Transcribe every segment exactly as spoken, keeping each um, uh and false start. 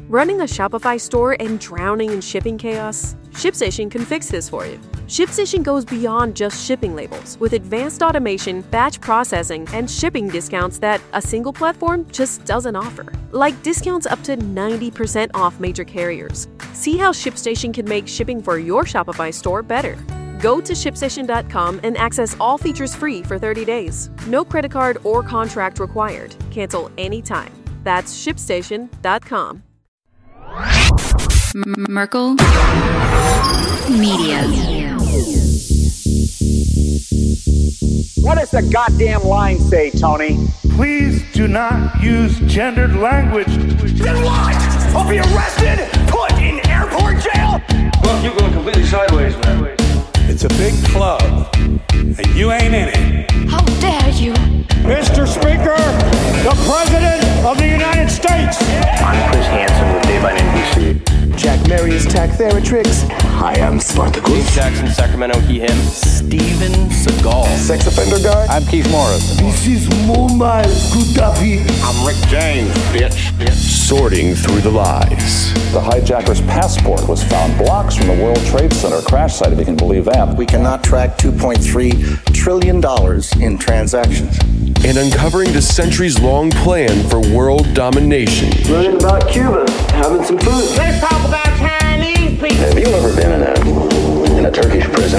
Running a Shopify store and drowning in shipping chaos? ShipStation can fix this for you. ShipStation goes beyond just shipping labels with advanced automation, batch processing, and shipping discounts that a single platform just doesn't offer. Like discounts up to ninety percent off major carriers. See how ShipStation can make shipping for your Shopify store better. Go to ShipStation dot com and access all features free for thirty days. No credit card or contract required. Cancel anytime. That's ShipStation dot com. M- Merkel Media. What does the goddamn line say, Tony? Please do not use gendered language. Then what? I'll be arrested, put in airport jail? Well, you're going completely sideways, man. It's a big club, and you ain't in it. How dare you? Mister Speaker, the President of the United States. I'm Chris Hansen with Dave on N B C. Jack Marius Tack Theratrix. Hi, I'm Spartacus. Jackson, Sacramento, he, him. Steven Seagal. Sex offender guy. I'm Keith Morris. This is Muammar Gaddafi. I'm Rick James, bitch. Sorting through the lies. The hijacker's passport was found blocks from the World Trade Center crash site, if you can believe that. We cannot track two point three trillion dollars in transactions. And uncovering the centuries-long plan for world domination. Learning about Cuba, having some food. Let's talk about Chinese people. Have you ever been in a in a Turkish prison?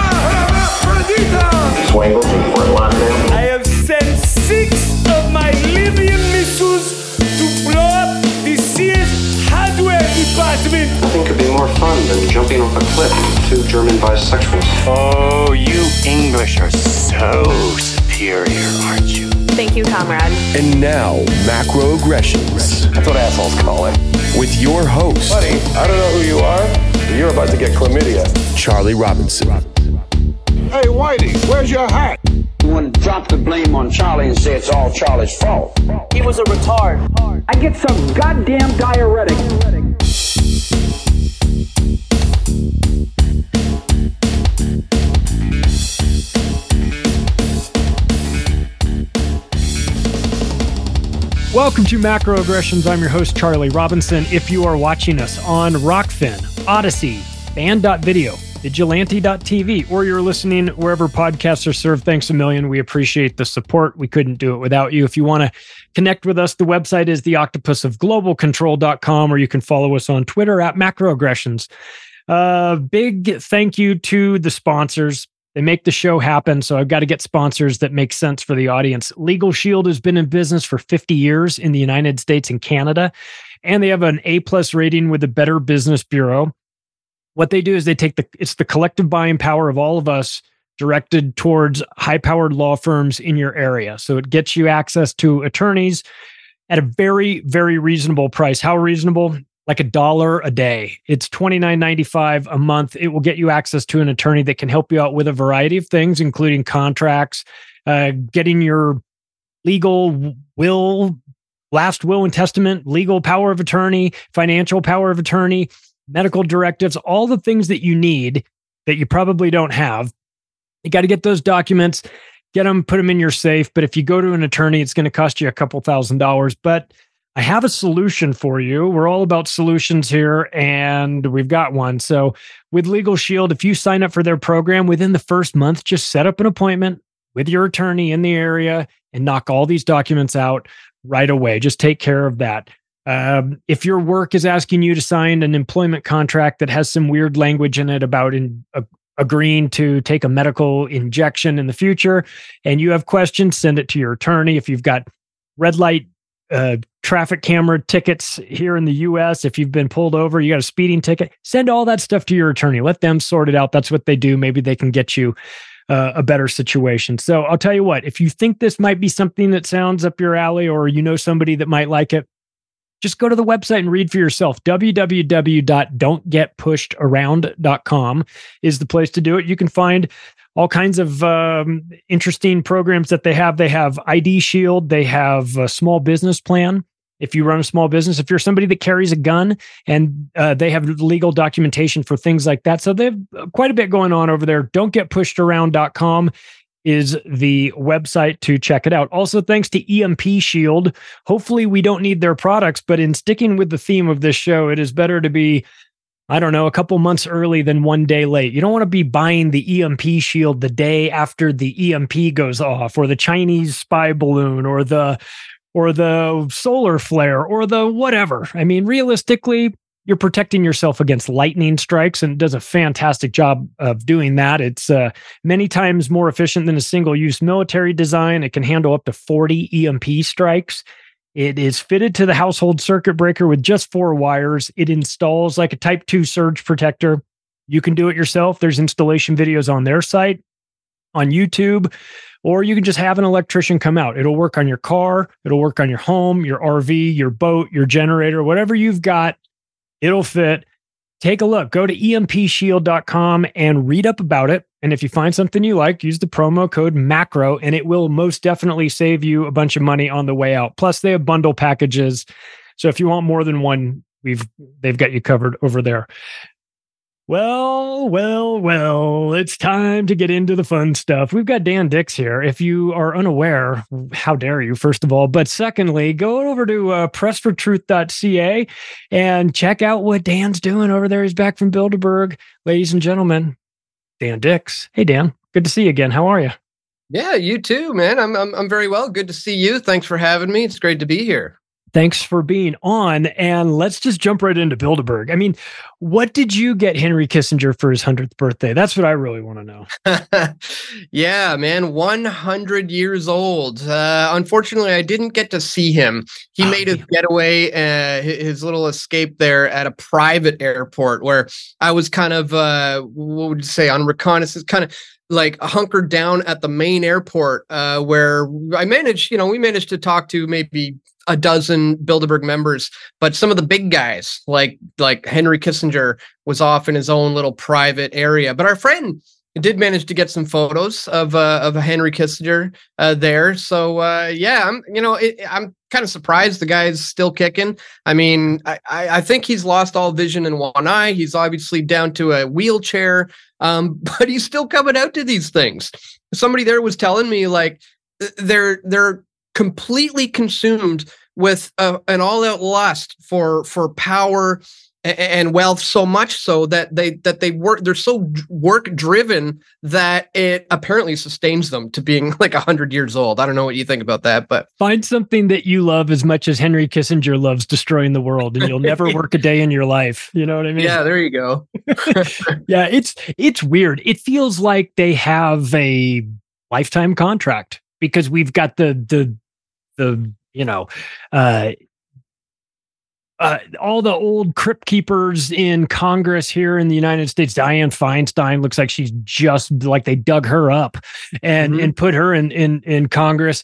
Swangles in Fort Lauderdale. I have sent six of my Libyan missiles to blow up the Sears hardware department. Nothing could be more fun than jumping off a cliff with two German bisexuals. Oh, you English are so superior, aren't you? Thank you, comrade. And now, Macroaggressions. That's what assholes call it. With your host, Buddy, I don't know who you are, but you're about to get chlamydia. Charlie Robinson. Hey, Whitey, where's your hat? You want to drop the blame on Charlie and say it's all Charlie's fault. He was a retard. I get some goddamn diuretic. Welcome to Macroaggressions. I'm your host, Charlie Robinson. If you are watching us on Rockfin, Odyssey, Band dot video, Vigilante dot t v, or you're listening wherever podcasts are served, thanks a million. We appreciate the support. We couldn't do it without you. If you want to connect with us, the website is the octopus of global control dot com, or you can follow us on Twitter at Macroaggressions. Uh, big thank you to the sponsors. They make the show happen, so I've got to get sponsors that make sense for the audience. Legal Shield has been in business for fifty years in the United States and Canada, and they have an A-plus rating with the Better Business Bureau. What they do is they take the, it's the collective buying power of all of us directed towards high-powered law firms in your area. So it gets you access to attorneys at a very, very reasonable price. How reasonable? Like a dollar a day. It's twenty-nine ninety-five a month. It will get you access to an attorney that can help you out with a variety of things, including contracts, uh, getting your legal will, last will and testament, legal power of attorney, financial power of attorney, medical directives, all the things that you need that you probably don't have. You got to get those documents, get them, put them in your safe. But if you go to an attorney, it's going to cost you a couple thousand dollars. But I have a solution for you. We're all about solutions here, and we've got one. So with Legal Shield, if you sign up for their program within the first month, just set up an appointment with your attorney in the area and knock all these documents out right away. Just take care of that. Um, if your work is asking you to sign an employment contract that has some weird language in it about in, uh, agreeing to take a medical injection in the future, and you have questions, send it to your attorney. If you've got red light uh, traffic camera tickets here in the U S, if you've been pulled over, you got a speeding ticket, send all that stuff to your attorney. Let them sort it out. That's what they do. Maybe they can get you uh, a better situation. So I'll tell you what, if you think this might be something that sounds up your alley, or you know somebody that might like it, just go to the website and read for yourself. w w w dot don't get pushed around dot com is the place to do it. You can find all kinds of um, interesting programs that they have. They have I D Shield. They have a small business plan. If you run a small business, if you're somebody that carries a gun, and uh, they have legal documentation for things like that. So they have quite a bit going on over there. don't get pushed around dot com is the website to check it out. Also, thanks to E M P Shield. Hopefully we don't need their products, but in sticking with the theme of this show, it is better to be, I don't know, a couple months early than one day late. You don't want to be buying the E M P Shield the day after the E M P goes off, or the Chinese spy balloon, or the or the solar flare, or the whatever. I mean, realistically, you're protecting yourself against lightning strikes, and it does a fantastic job of doing that. It's uh, many times more efficient than a single-use military design. It can handle up to forty E M P strikes. It is fitted to the household circuit breaker with just four wires. It installs like a Type two surge protector. You can do it yourself. There's installation videos on their site, on YouTube, or you can just have an electrician come out. It'll work on your car. It'll work on your home, your R V, your boat, your generator, whatever you've got. It'll fit. Take a look. Go to E M P shield dot com and read up about it. And if you find something you like, use the promo code MACRO, and it will most definitely save you a bunch of money on the way out. Plus, they have bundle packages. So if you want more than one, we've they've got you covered over there. Well, well, well, it's time to get into the fun stuff. We've got Dan Dix here. If you are unaware, how dare you, first of all. But secondly, go over to uh, press for truth dot c a and check out what Dan's doing over there. He's back from Bilderberg. Ladies and gentlemen, Dan Dix. Hey, Dan. Good to see you again. How are you? Yeah, you too, man. I'm, I'm, I'm very well. Good to see you. Thanks for having me. It's great to be here. Thanks for being on, and let's just jump right into Bilderberg. I mean, what did you get Henry Kissinger for his hundredth birthday? That's what I really want to know. Yeah, man, one hundred years old. Uh, unfortunately, I didn't get to see him. He oh, made his damn. getaway, uh, his little escape there at a private airport where I was kind of, uh, what would you say, on reconnaissance, kind of like hunkered down at the main airport, uh, where I managed, you know, we managed to talk to maybe a dozen Bilderberg members, but some of the big guys, like like Henry Kissinger, was off in his own little private area. But our friend did manage to get some photos of uh, of Henry Kissinger uh, there. So uh, yeah, I'm you know it, I'm kind of surprised the guy's still kicking. I mean, I, I think he's lost all vision in one eye. He's obviously down to a wheelchair, um, but he's still coming out to these things. Somebody there was telling me like they're they're completely consumed with uh, an all-out lust for for power and, and wealth, so much so that they that they work they're so work driven that it apparently sustains them to being like a hundred years old. I don't know what you think about that, but find something that you love as much as Henry Kissinger loves destroying the world, and you'll never work a day in your life. You know what I mean? Yeah, there you go. Yeah, it's it's weird. It feels like they have a lifetime contract because we've got the the the, you know, uh, uh, all the old crypt keepers in Congress here in the United States. Dianne Feinstein looks like she's just like they dug her up and, mm-hmm. and put her in, in, in Congress.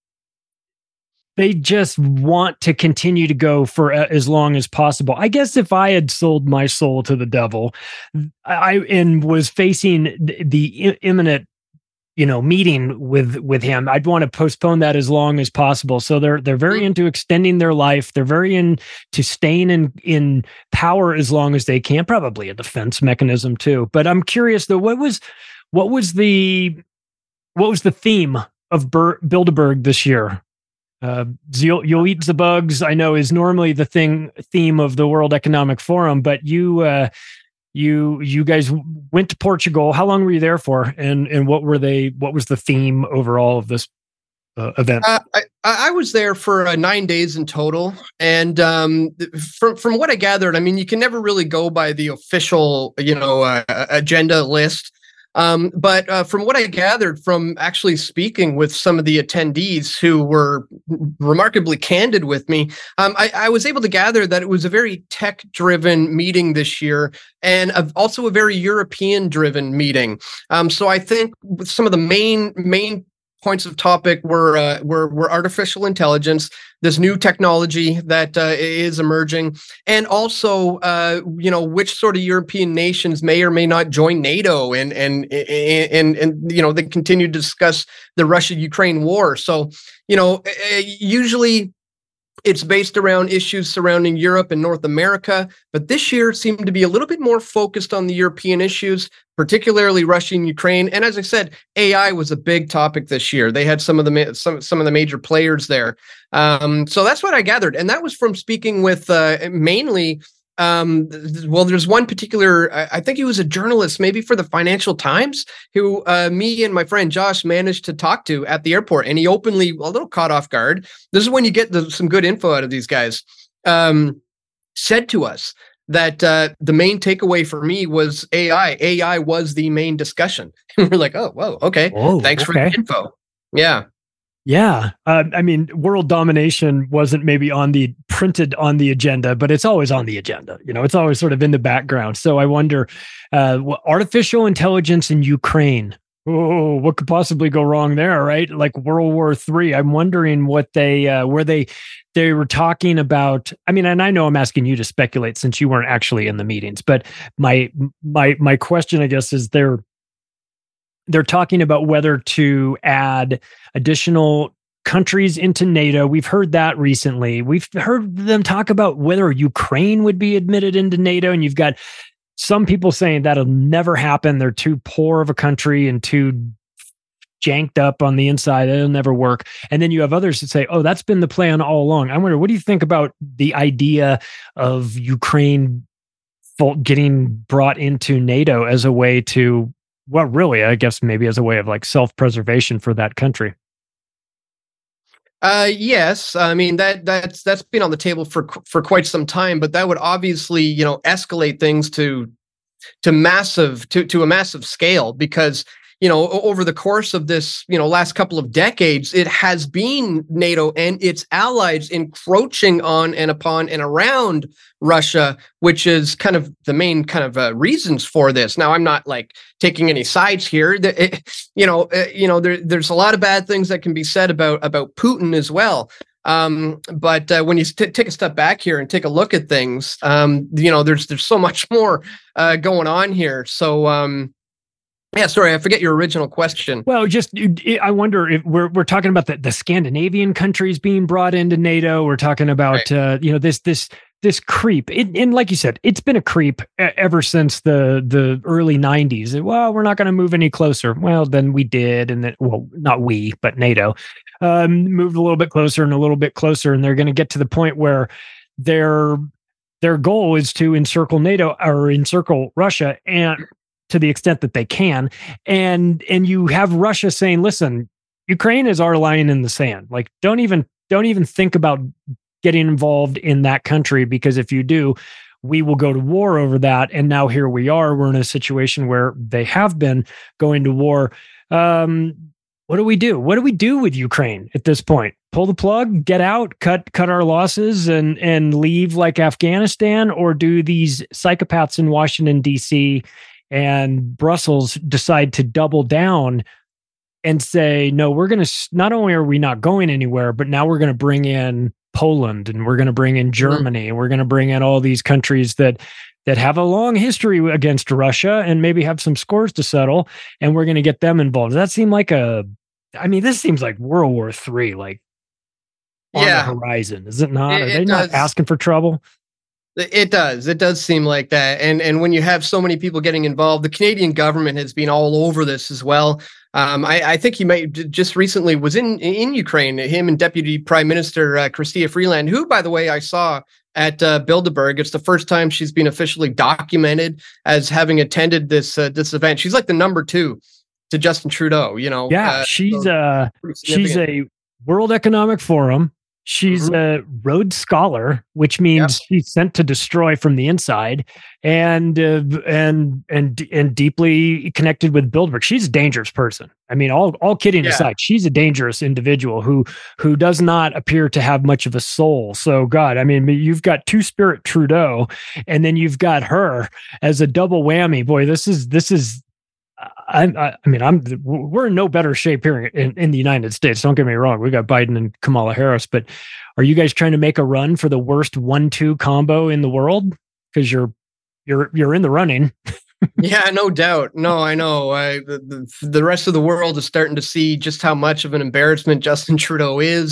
They just want to continue to go for as long as possible. I guess if I had sold my soul to the devil, I and was facing the, the imminent you know, meeting with with him, I'd want to postpone that as long as possible. So they're they're very into extending their life. They're very into staying in in power as long as they can. Probably a defense mechanism too. But I'm curious though, what was what was the what was the theme of Ber- Bilderberg this year? Uh, you'll, you'll eat the bugs, I know, is normally the thing theme of the World Economic Forum, but you. Uh, You you guys went to Portugal. How long were you there for? And and what were they? What was the theme overall of this uh, event? Uh, I, I was there for uh, nine days in total, and um, from from what I gathered, I mean, you can never really go by the official, you know, uh, agenda list. Um, but uh, from what I gathered from actually speaking with some of the attendees who were remarkably candid with me, um, I, I was able to gather that it was a very tech-driven meeting this year and a, also a very European-driven meeting. Um, so I think some of the main main points of topic were uh, were, were artificial intelligence, this new technology that uh, is emerging, and also uh, you know which sort of European nations may or may not join NATO, and and and and, and you know they continue to discuss the Russia-Ukraine war. So you know usually It's based around issues surrounding Europe and North America, but this year seemed to be a little bit more focused on the European issues, particularly Russia and Ukraine. And as I said, A I was a big topic this year. They had some of the some some of the major players there. Um, so that's what I gathered, and that was from speaking with uh, mainly. Um, well, there's one particular, I think he was a journalist, maybe for the Financial Times, who uh, me and my friend Josh managed to talk to at the airport, and he openly, a little caught off guard. This is when you get the, some good info out of these guys. Um, said to us that uh, the main takeaway for me was A I. A I was the main discussion. And we're like, oh, whoa, okay. Whoa, Thanks okay. for the info. Yeah. Yeah. Uh, I mean, world domination wasn't maybe on the printed on the agenda, but it's always on the agenda. You know, it's always sort of in the background. So I wonder, uh, artificial intelligence in Ukraine. Oh, what could possibly go wrong there, right? Like World War Three. I'm wondering what they, uh, where they, they were talking about. I mean, and I know I'm asking you to speculate since you weren't actually in the meetings, but my, my, my question, I guess, is there, they're talking about whether to add additional countries into NATO. We've heard that recently. We've heard them talk about whether Ukraine would be admitted into NATO. And you've got some people saying that'll never happen. They're too poor of a country and too janked up on the inside. It'll never work. And then you have others that say, oh, that's been the plan all along. I wonder, what do you think about the idea of Ukraine getting brought into NATO as a way to, well, really, I guess maybe as a way of like self-preservation for that country? Uh, yes, I mean that that's that's been on the table for for quite some time, but that would obviously, you know, escalate things to to massive to to a massive scale, because, you know, over the course of this, you know, last couple of decades, it has been NATO and its allies encroaching on and upon and around Russia, which is kind of the main kind of uh, reasons for this. Now, I'm not like taking any sides here. It, you know, uh, you know, there, there's a lot of bad things that can be said about about Putin as well. Um, but uh, when you t- take a step back here and take a look at things, um, you know, there's there's so much more uh, going on here. So. Um, Yeah, sorry, I forget your original question. Well, just I wonder if we're we're talking about the, the Scandinavian countries being brought into NATO. We're talking about right. uh, you know this this this creep. It, and like you said, it's been a creep ever since the the early nineties. Well, we're not going to move any closer. Well, then we did, and then well, not we, but NATO um, moved a little bit closer and a little bit closer, and they're going to get to the point where their their goal is to encircle NATO or encircle Russia, and to the extent that they can. And, and you have Russia saying, listen, Ukraine is our line in the sand. Like, don't even, don't even think about getting involved in that country, because if you do, we will go to war over that. And now here we are, we're in a situation where they have been going to war. Um, what do we do? What do we do with Ukraine at this point? Pull the plug, get out, cut, cut our losses and, and leave like Afghanistan? Or do these psychopaths in Washington, D C and Brussels decide to double down and say, no, we're going to, not only are we not going anywhere, but now we're going to bring in Poland and we're going to bring in Germany mm-hmm. and we're going to bring in all these countries that, that have a long history against Russia and maybe have some scores to settle, and we're going to get them involved. Does that seem like a, I mean, this seems like World War Three, like on yeah. the horizon, is it not? It, are they not asking for trouble? It does. It does seem like that. And and when you have so many people getting involved, the Canadian government has been all over this as well. Um, I, I think he might just recently was in, in Ukraine, him and Deputy Prime Minister uh, Chrystia Freeland, who, by the way, I saw at uh, Bilderberg. It's the first time she's been officially documented as having attended this uh, this event. She's like the number two to Justin Trudeau, you know. Yeah, uh, she's so uh, she's a World Economic Forum. She's a Rhodes Scholar, which means yep. she's sent to destroy from the inside, and uh, and and and deeply connected with Bilderberg. She's a dangerous person. I mean, all all kidding yeah. aside, she's a dangerous individual who who does not appear to have much of a soul. So, God, I mean, you've got two-spirit Trudeau, and then you've got her as a double whammy. Boy, this is this is. I, I, I mean, I'm. We're in no better shape here in, in the United States. Don't get me wrong. We got Biden and Kamala Harris, but are you guys trying to make a run for the worst one-two combo in the world? Because you're, you're, you're in the running. Yeah, no doubt. No, I know. I, the, the the rest of the world is starting to see just how much of an embarrassment Justin Trudeau is,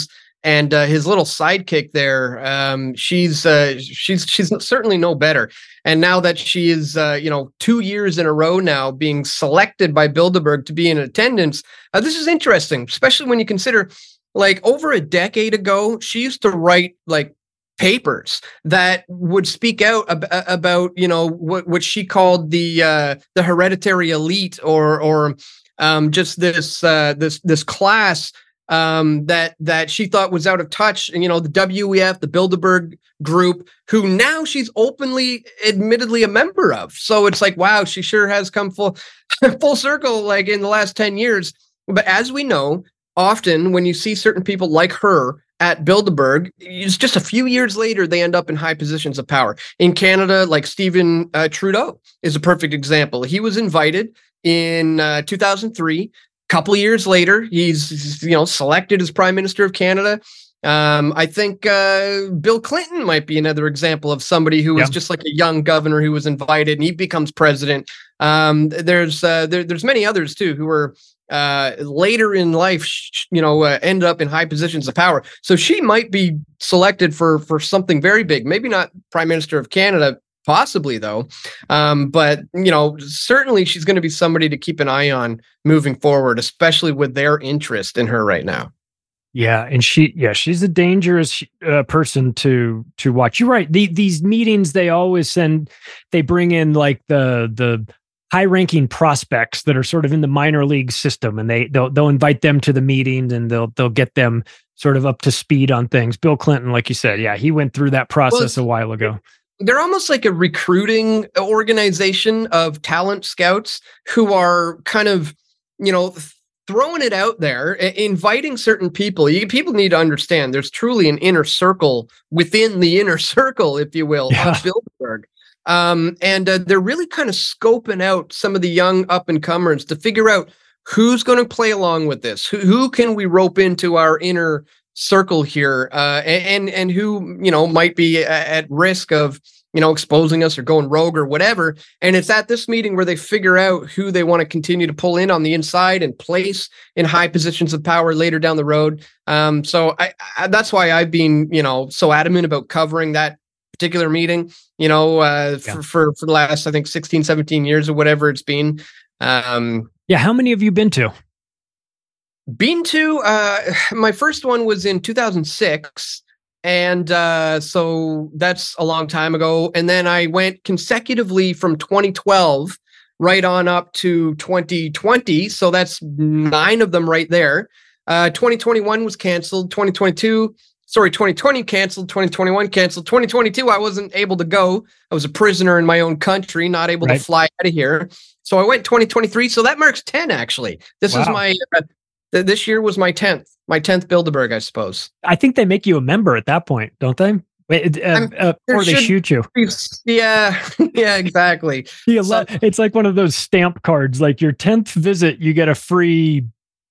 and uh, his little sidekick there, um, she's uh, she's she's certainly no better. And now that she is, uh, you know, two years in a row now being selected by Bilderberg to be in attendance, uh, this is interesting, especially when you consider, like, over a decade ago, she used to write like papers that would speak out ab- about, you know, what what she called the uh, the hereditary elite, or or um, just this uh, this this class um, that that she thought was out of touch. And, you know, the W E F, the Bilderberg group, who now she's openly, admittedly a member of. So it's like, wow, she sure has come full full circle, like, in the last ten years. But as we know, often when you see certain people like her at Bilderberg, it's just a few years later, they end up in high positions of power. In Canada, like Stephen uh, Trudeau is a perfect example. He was invited in uh, two thousand three. A couple of years later, he's, you know, selected as Prime Minister of Canada. Um, I think uh, Bill Clinton might be another example of somebody who was yeah. just like a young governor who was invited, and he becomes president. Um, there's uh, there, there's many others too who were uh, later in life, you know, uh, ended up in high positions of power. So she might be selected for for something very big. Maybe not Prime Minister of Canada, possibly though. Um, but, you know, certainly she's going to be somebody to keep an eye on moving forward, especially with their interest in her right now. Yeah, and she, yeah, she's a dangerous uh, person to to watch. You're right. The, these meetings, they always send, they bring in like the the high-ranking prospects that are sort of in the minor league system, and they they'll they'll invite them to the meetings, and they'll they'll get them sort of up to speed on things. Bill Clinton, like you said, yeah, he went through that process well, a while ago. They're almost like a recruiting organization of talent scouts who are kind of, you know, throwing it out there, inviting certain people. You, people need to understand there's truly an inner circle within the inner circle, if you will, yeah. of Bilderberg. Um, and uh, they're really kind of scoping out some of the young up-and-comers to figure out who's going to play along with this, who, who can we rope into our inner circle here, uh, and and who, you know, might be at risk of, you know, exposing us or going rogue or whatever. And it's at this meeting where they figure out who they want to continue to pull in on the inside and place in high positions of power later down the road. Um, so I, I, that's why I've been, you know, so adamant about covering that particular meeting, you know, uh, yeah. for, for, for the last, I think, sixteen, seventeen years or whatever it's been. Um, yeah. How many have you been to? Been to, uh, my first one was in two thousand six. And uh, so that's a long time ago. And then I went consecutively from twenty twelve right on up to twenty twenty. So that's nine of them right there. Uh, twenty twenty-one was canceled. twenty twenty-two, sorry, twenty twenty canceled. twenty twenty-one canceled. twenty twenty-two, I wasn't able to go. I was a prisoner in my own country, not able right. to fly out of here. So I went twenty twenty-three. So that marks ten, actually. This wow. is my... Uh, This year was my tenth, my tenth Bilderberg, I suppose. I think they make you a member at that point, don't they? Wait, uh, uh, or they shoot you. Be, yeah, yeah, exactly. Yeah, so, it's like one of those stamp cards. Like your tenth visit, you get a free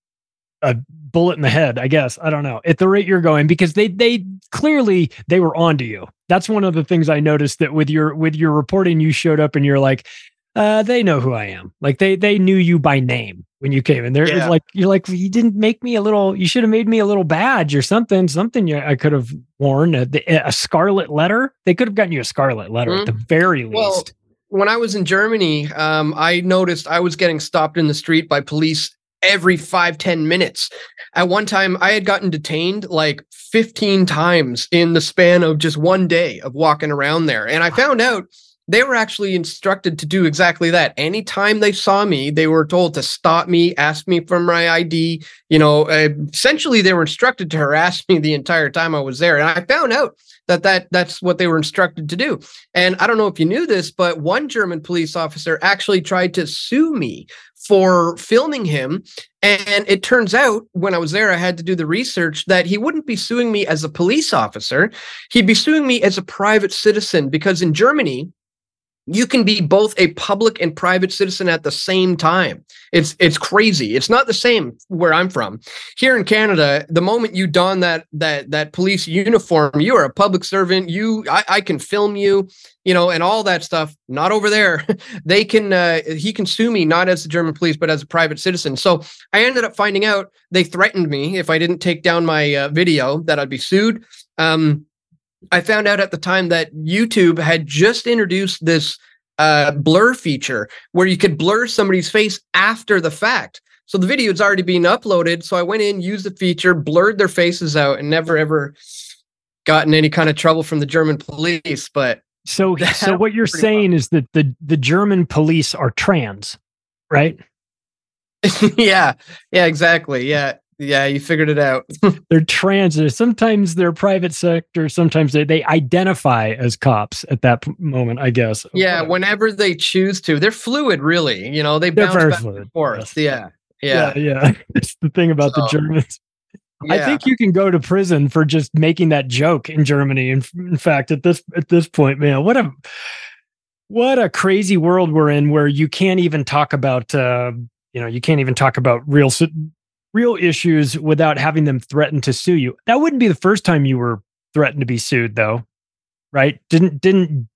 a bullet in the head, I guess. I don't know. At the rate you're going, because they they clearly they were onto you. That's one of the things I noticed, that with your with your reporting, you showed up and you're like, uh, they know who I am. Like they they knew you by name when you came in there. Yeah. It's like, you're like, you didn't make me a little, you should have made me a little badge or something, something you, I could have worn, a, a scarlet letter. They could have gotten you a scarlet letter mm-hmm. at the very least. Well, when I was in Germany, um, I noticed I was getting stopped in the street by police every five, ten minutes. At one time, I had gotten detained like fifteen times in the span of just one day of walking around there. And I found out they were actually instructed to do exactly that. Anytime they saw me, they were told to stop me, ask me for my I D. You know, uh, essentially they were instructed to harass me the entire time I was there. And I found out that, that that's what they were instructed to do. And I don't know if you knew this, but one German police officer actually tried to sue me for filming him. And it turns out when I was there, I had to do the research that he wouldn't be suing me as a police officer. He'd be suing me as a private citizen, because in Germany, you can be both a public and private citizen at the same time. It's it's crazy. It's not the same where I'm from. Here in Canada, the moment you don that that that police uniform, you are a public servant. You, I, I can film you, you know, and all that stuff. Not over there. They can. Uh, he can sue me not as the German police, but as a private citizen. So I ended up finding out they threatened me if I didn't take down my uh, video that I'd be sued. Um, I found out at the time that YouTube had just introduced this uh, blur feature where you could blur somebody's face after the fact. So the video has already been uploaded. So I went in, used the feature, blurred their faces out, and never ever gotten any kind of trouble from the German police. But so, so what you're saying fun. is that the the German police are trans, right? yeah, yeah, exactly. Yeah. Yeah, you figured it out. They're trans. Sometimes they're private sector. Sometimes they, they identify as cops at that p- moment, I guess. Yeah, whenever they choose to. They're fluid, really. You know, they they're bounce very back fluid. and forth. Yes. Yeah, yeah. Yeah, yeah. That's the thing about so, the Germans. Yeah. I think you can go to prison for just making that joke in Germany. In, in fact, at this at this point, man, what a what a crazy world we're in where you can't even talk about, uh, you know, you can't even talk about real real issues without having them threaten to sue you. That wouldn't be the first time you were threatened to be sued, though, right? Didn't didn't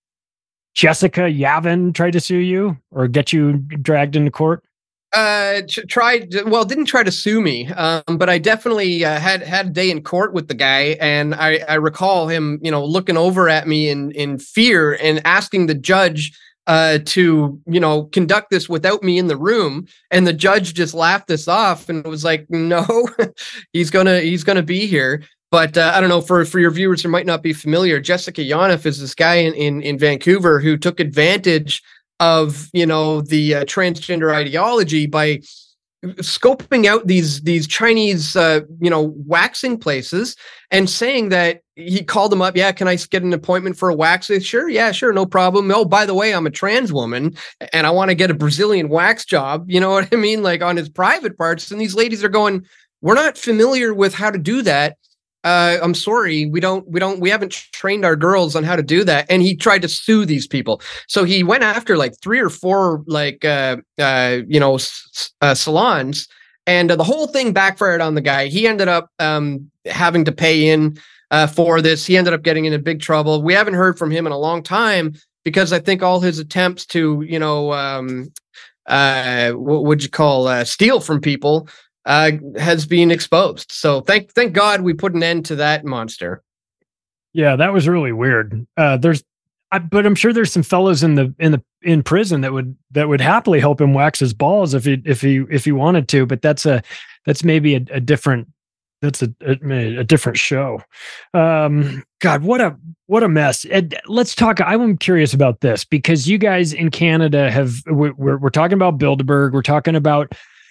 Jessica Yavin try to sue you or get you dragged into court? Uh, tried. Well, didn't try to sue me, um, but I definitely uh, had had a day in court with the guy, and I, I recall him, you know, looking over at me in in fear and asking the judge uh, to, you know, conduct this without me in the room. And the judge just laughed this off and was like, no, he's gonna, he's gonna be here. But uh, I don't know, for, for your viewers who might not be familiar, Jessica Yanoff is this guy in, in, in Vancouver who took advantage of, you know, the uh, transgender ideology by scoping out these these Chinese, uh, you know, waxing places and saying that he called them up. Yeah, can I get an appointment for a wax? Sure, yeah, sure, no problem. Oh, by the way, I'm a trans woman and I want to get a Brazilian wax job. You know what I mean? Like on his private parts. And these ladies are going, we're not familiar with how to do that. Uh, I'm sorry, we don't, we don't, we haven't trained our girls on how to do that. And he tried to sue these people. So he went after like three or four, like, uh, uh, you know, s- uh, salons, and uh, the whole thing backfired on the guy. He ended up um, having to pay in uh, for this. He ended up getting into big trouble. We haven't heard from him in a long time because I think all his attempts to, you know, um, uh, what would you call uh, steal from people Uh, has been exposed. So thank thank God we put an end to that monster. Yeah, that was really weird. Uh, there's, I, but I'm sure there's some fellows in the in the in prison that would that would happily help him wax his balls if he if he if he wanted to. But that's a that's maybe a, a different that's a, a a different show. Um, God, what a what a mess. And let's talk. I'm curious about this because you guys in Canada have we're we're talking about Bilderberg. We're talking about,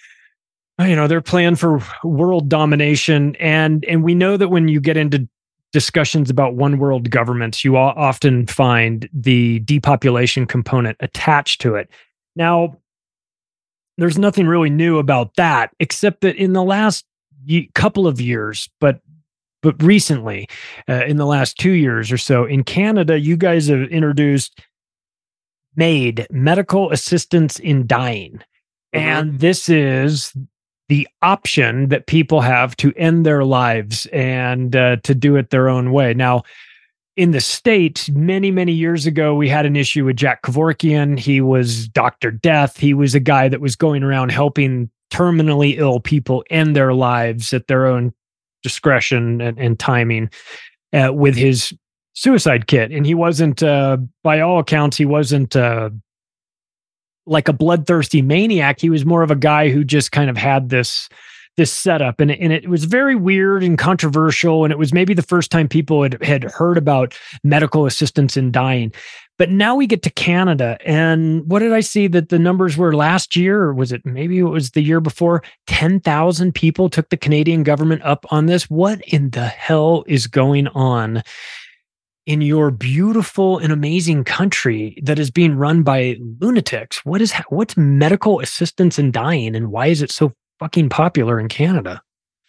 you know, their plan for world domination. And, and we know that when you get into discussions about one world governments, you all often find the depopulation component attached to it. Now, there's nothing really new about that, except that in the last ye- couple of years, but but recently, uh, in the last two years or so, in Canada, you guys have introduced MAID, Medical Assistance in Dying. Mm-hmm. And this is the option that people have to end their lives and uh, to do it their own way. Now, in the States, many, many years ago, we had an issue with Jack Kevorkian. He was Doctor Death. He was a guy that was going around helping terminally ill people end their lives at their own discretion and, and timing uh, with his suicide kit. And he wasn't, uh, by all accounts, he wasn't uh, like a bloodthirsty maniac. He was more of a guy who just kind of had this this setup, and, and it was very weird and controversial, and it was maybe the first time people had, had heard about medical assistance in dying. But now we get to Canada, and what did I see that the numbers were last year, or was it maybe it was the year before? ten thousand people took the Canadian government up on this. What in the hell is going on in your beautiful and amazing country that is being run by lunatics? What is what's medical assistance in dying, and why is it so fucking popular in Canada?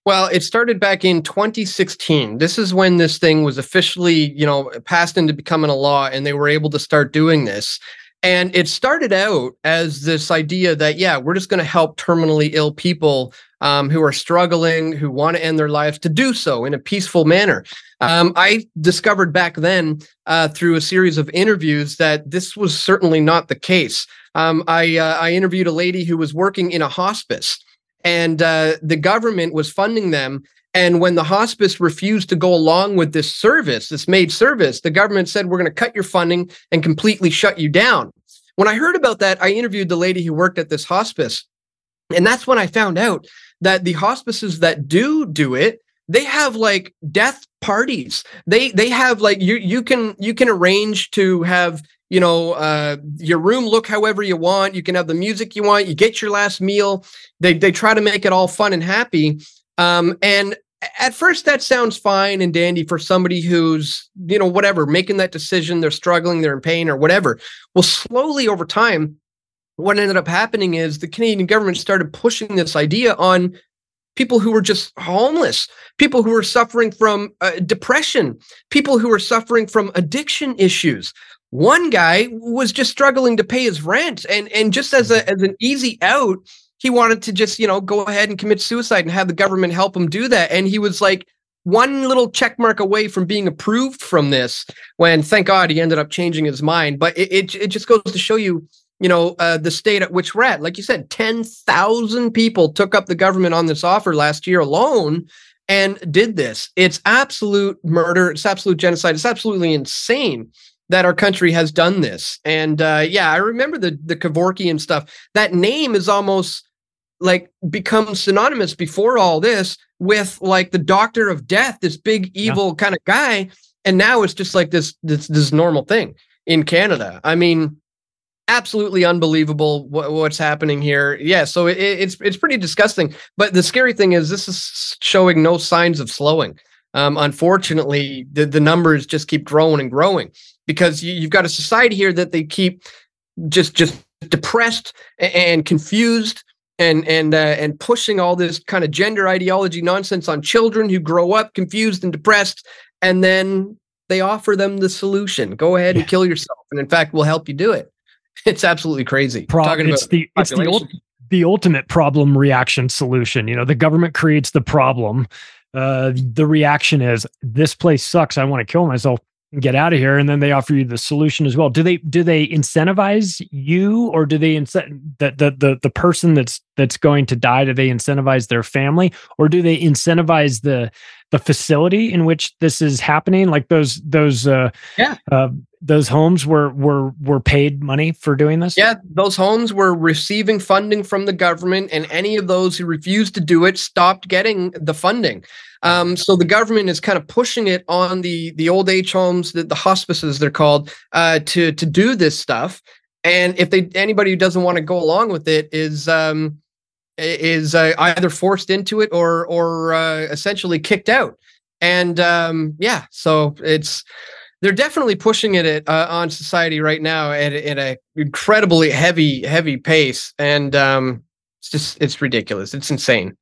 Well, it started back in twenty sixteen. This is when this thing was officially, you know, passed into becoming a law, and they were able to start doing this. And it started out as this idea that, yeah, we're just going to help terminally ill people um, who are struggling, who want to end their lives, to do so in a peaceful manner. Um, I discovered back then uh, through a series of interviews that this was certainly not the case. Um, I, uh, I interviewed a lady who was working in a hospice, and uh, the government was funding them. And when the hospice refused to go along with this service, this MAID service, the government said, we're going to cut your funding and completely shut you down. When I heard about that, I interviewed the lady who worked at this hospice. And that's when I found out that the hospices that do do it, they have like death parties. They they have like you you can you can arrange to have, you know, uh, your room look however you want. You can have the music you want. You get your last meal. They they try to make it all fun and happy. Um, and at first that sounds fine and dandy for somebody who's, you know, whatever, making that decision. They're struggling, they're in pain or whatever. Well, slowly over time, what ended up happening is the Canadian government started pushing this idea on people who were just homeless, people who were suffering from uh, depression, people who were suffering from addiction issues. One guy was just struggling to pay his rent, and and just as a as an easy out, he wanted to just, you know, go ahead and commit suicide and have the government help him do that. And he was like one little check mark away from being approved from this, when thank God he ended up changing his mind. But it it, it just goes to show you, you know, uh, the state at which we're at. Like you said, ten thousand people took up the government on this offer last year alone and did this. It's absolute murder. It's absolute genocide. It's absolutely insane that our country has done this. And uh, yeah, I remember the the Kevorkian stuff. That name is almost like become synonymous before all this with like the doctor of death, this big evil yeah. kind of guy. And now it's just like this, this, this normal thing in Canada. I mean, absolutely unbelievable what, what's happening here. Yeah. So it, it's, it's pretty disgusting, but the scary thing is this is showing no signs of slowing. Um, unfortunately, the, the numbers just keep growing and growing, because you, you've got a society here that they keep just, just depressed and, and confused, and and uh, and pushing all this kind of gender ideology nonsense on children who grow up confused and depressed, and then they offer them the solution: go ahead and kill yourself, and in fact, we'll help you do it. It's absolutely crazy. Pro- Talking it's about the it's the, ult- the ultimate problem reaction solution. You know, the government creates the problem. Uh, the reaction is, this place sucks, I want to kill myself and get out of here. And then they offer you the solution as well. Do they do they incentivize you, or do they incent the, the the the person that's that's going to die? Do they incentivize their family, or do they incentivize the the facility in which this is happening? Like those those uh, yeah uh, those homes were were were paid money for doing this. Yeah, those homes were receiving funding from the government, and any of those who refused to do it stopped getting the funding. Um, so the government is kind of pushing it on the the old age homes, the, the hospices they're called, uh, to to do this stuff. And if they anybody who doesn't want to go along with it is um, is uh, either forced into it or or uh, essentially kicked out. And um, yeah, so it's they're definitely pushing it at, uh, on society right now at, at an incredibly heavy heavy pace, and um, it's just it's ridiculous. It's insane.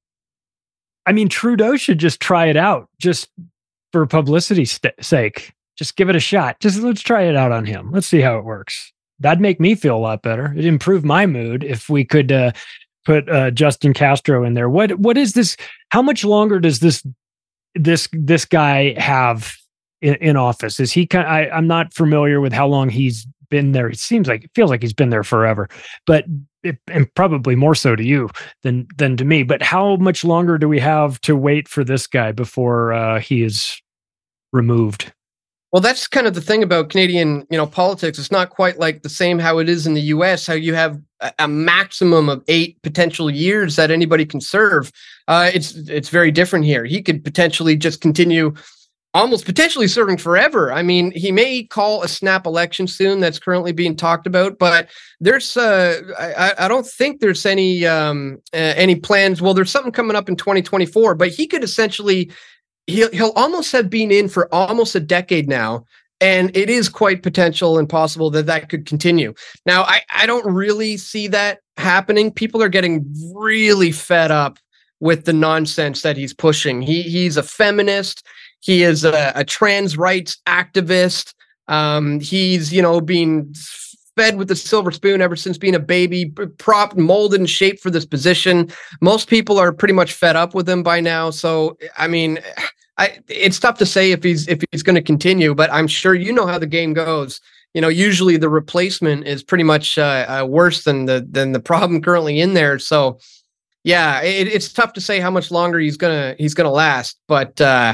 I mean, Trudeau should just try it out, just for publicity's st- sake. Just give it a shot. Just let's try it out on him. Let's see how it works. That'd make me feel a lot better. It'd improve my mood if we could uh, put uh, Justin Castro in there. What what is this? How much longer does this this this guy have in, in office? Is he kind? I, I'm not familiar with how long he's been there. It seems like it feels like he's been there forever, but. It, and probably more so to you than than to me. But how much longer do we have to wait for this guy before uh, he is removed? Well, that's kind of the thing about Canadian, you know, politics. It's not quite like the same how it is in the U S, how you have a, a maximum of eight potential years that anybody can serve. Uh, it's it's very different here. He could potentially just continue almost potentially serving forever. I mean, he may call a snap election soon. That's currently being talked about, but there's, uh, I, I don't think there's any, um, uh, any plans. Well, there's something coming up in twenty twenty-four, but he could essentially, he'll, he'll almost have been in for almost a decade now. And it is quite potential and possible that that could continue. Now, I, I don't really see that happening. People are getting really fed up with the nonsense that he's pushing. He he's a feminist. He is a, a trans rights activist. Um, he's, you know, being fed with the silver spoon ever since being a baby, propped, molded, and shaped for this position. Most people are pretty much fed up with him by now. So, I mean, I, it's tough to say if he's if he's going to continue, but I'm sure you know how the game goes. You know, usually the replacement is pretty much uh, uh, worse than the than the problem currently in there. So, yeah, it, it's tough to say how much longer he's gonna he's gonna last, but uh,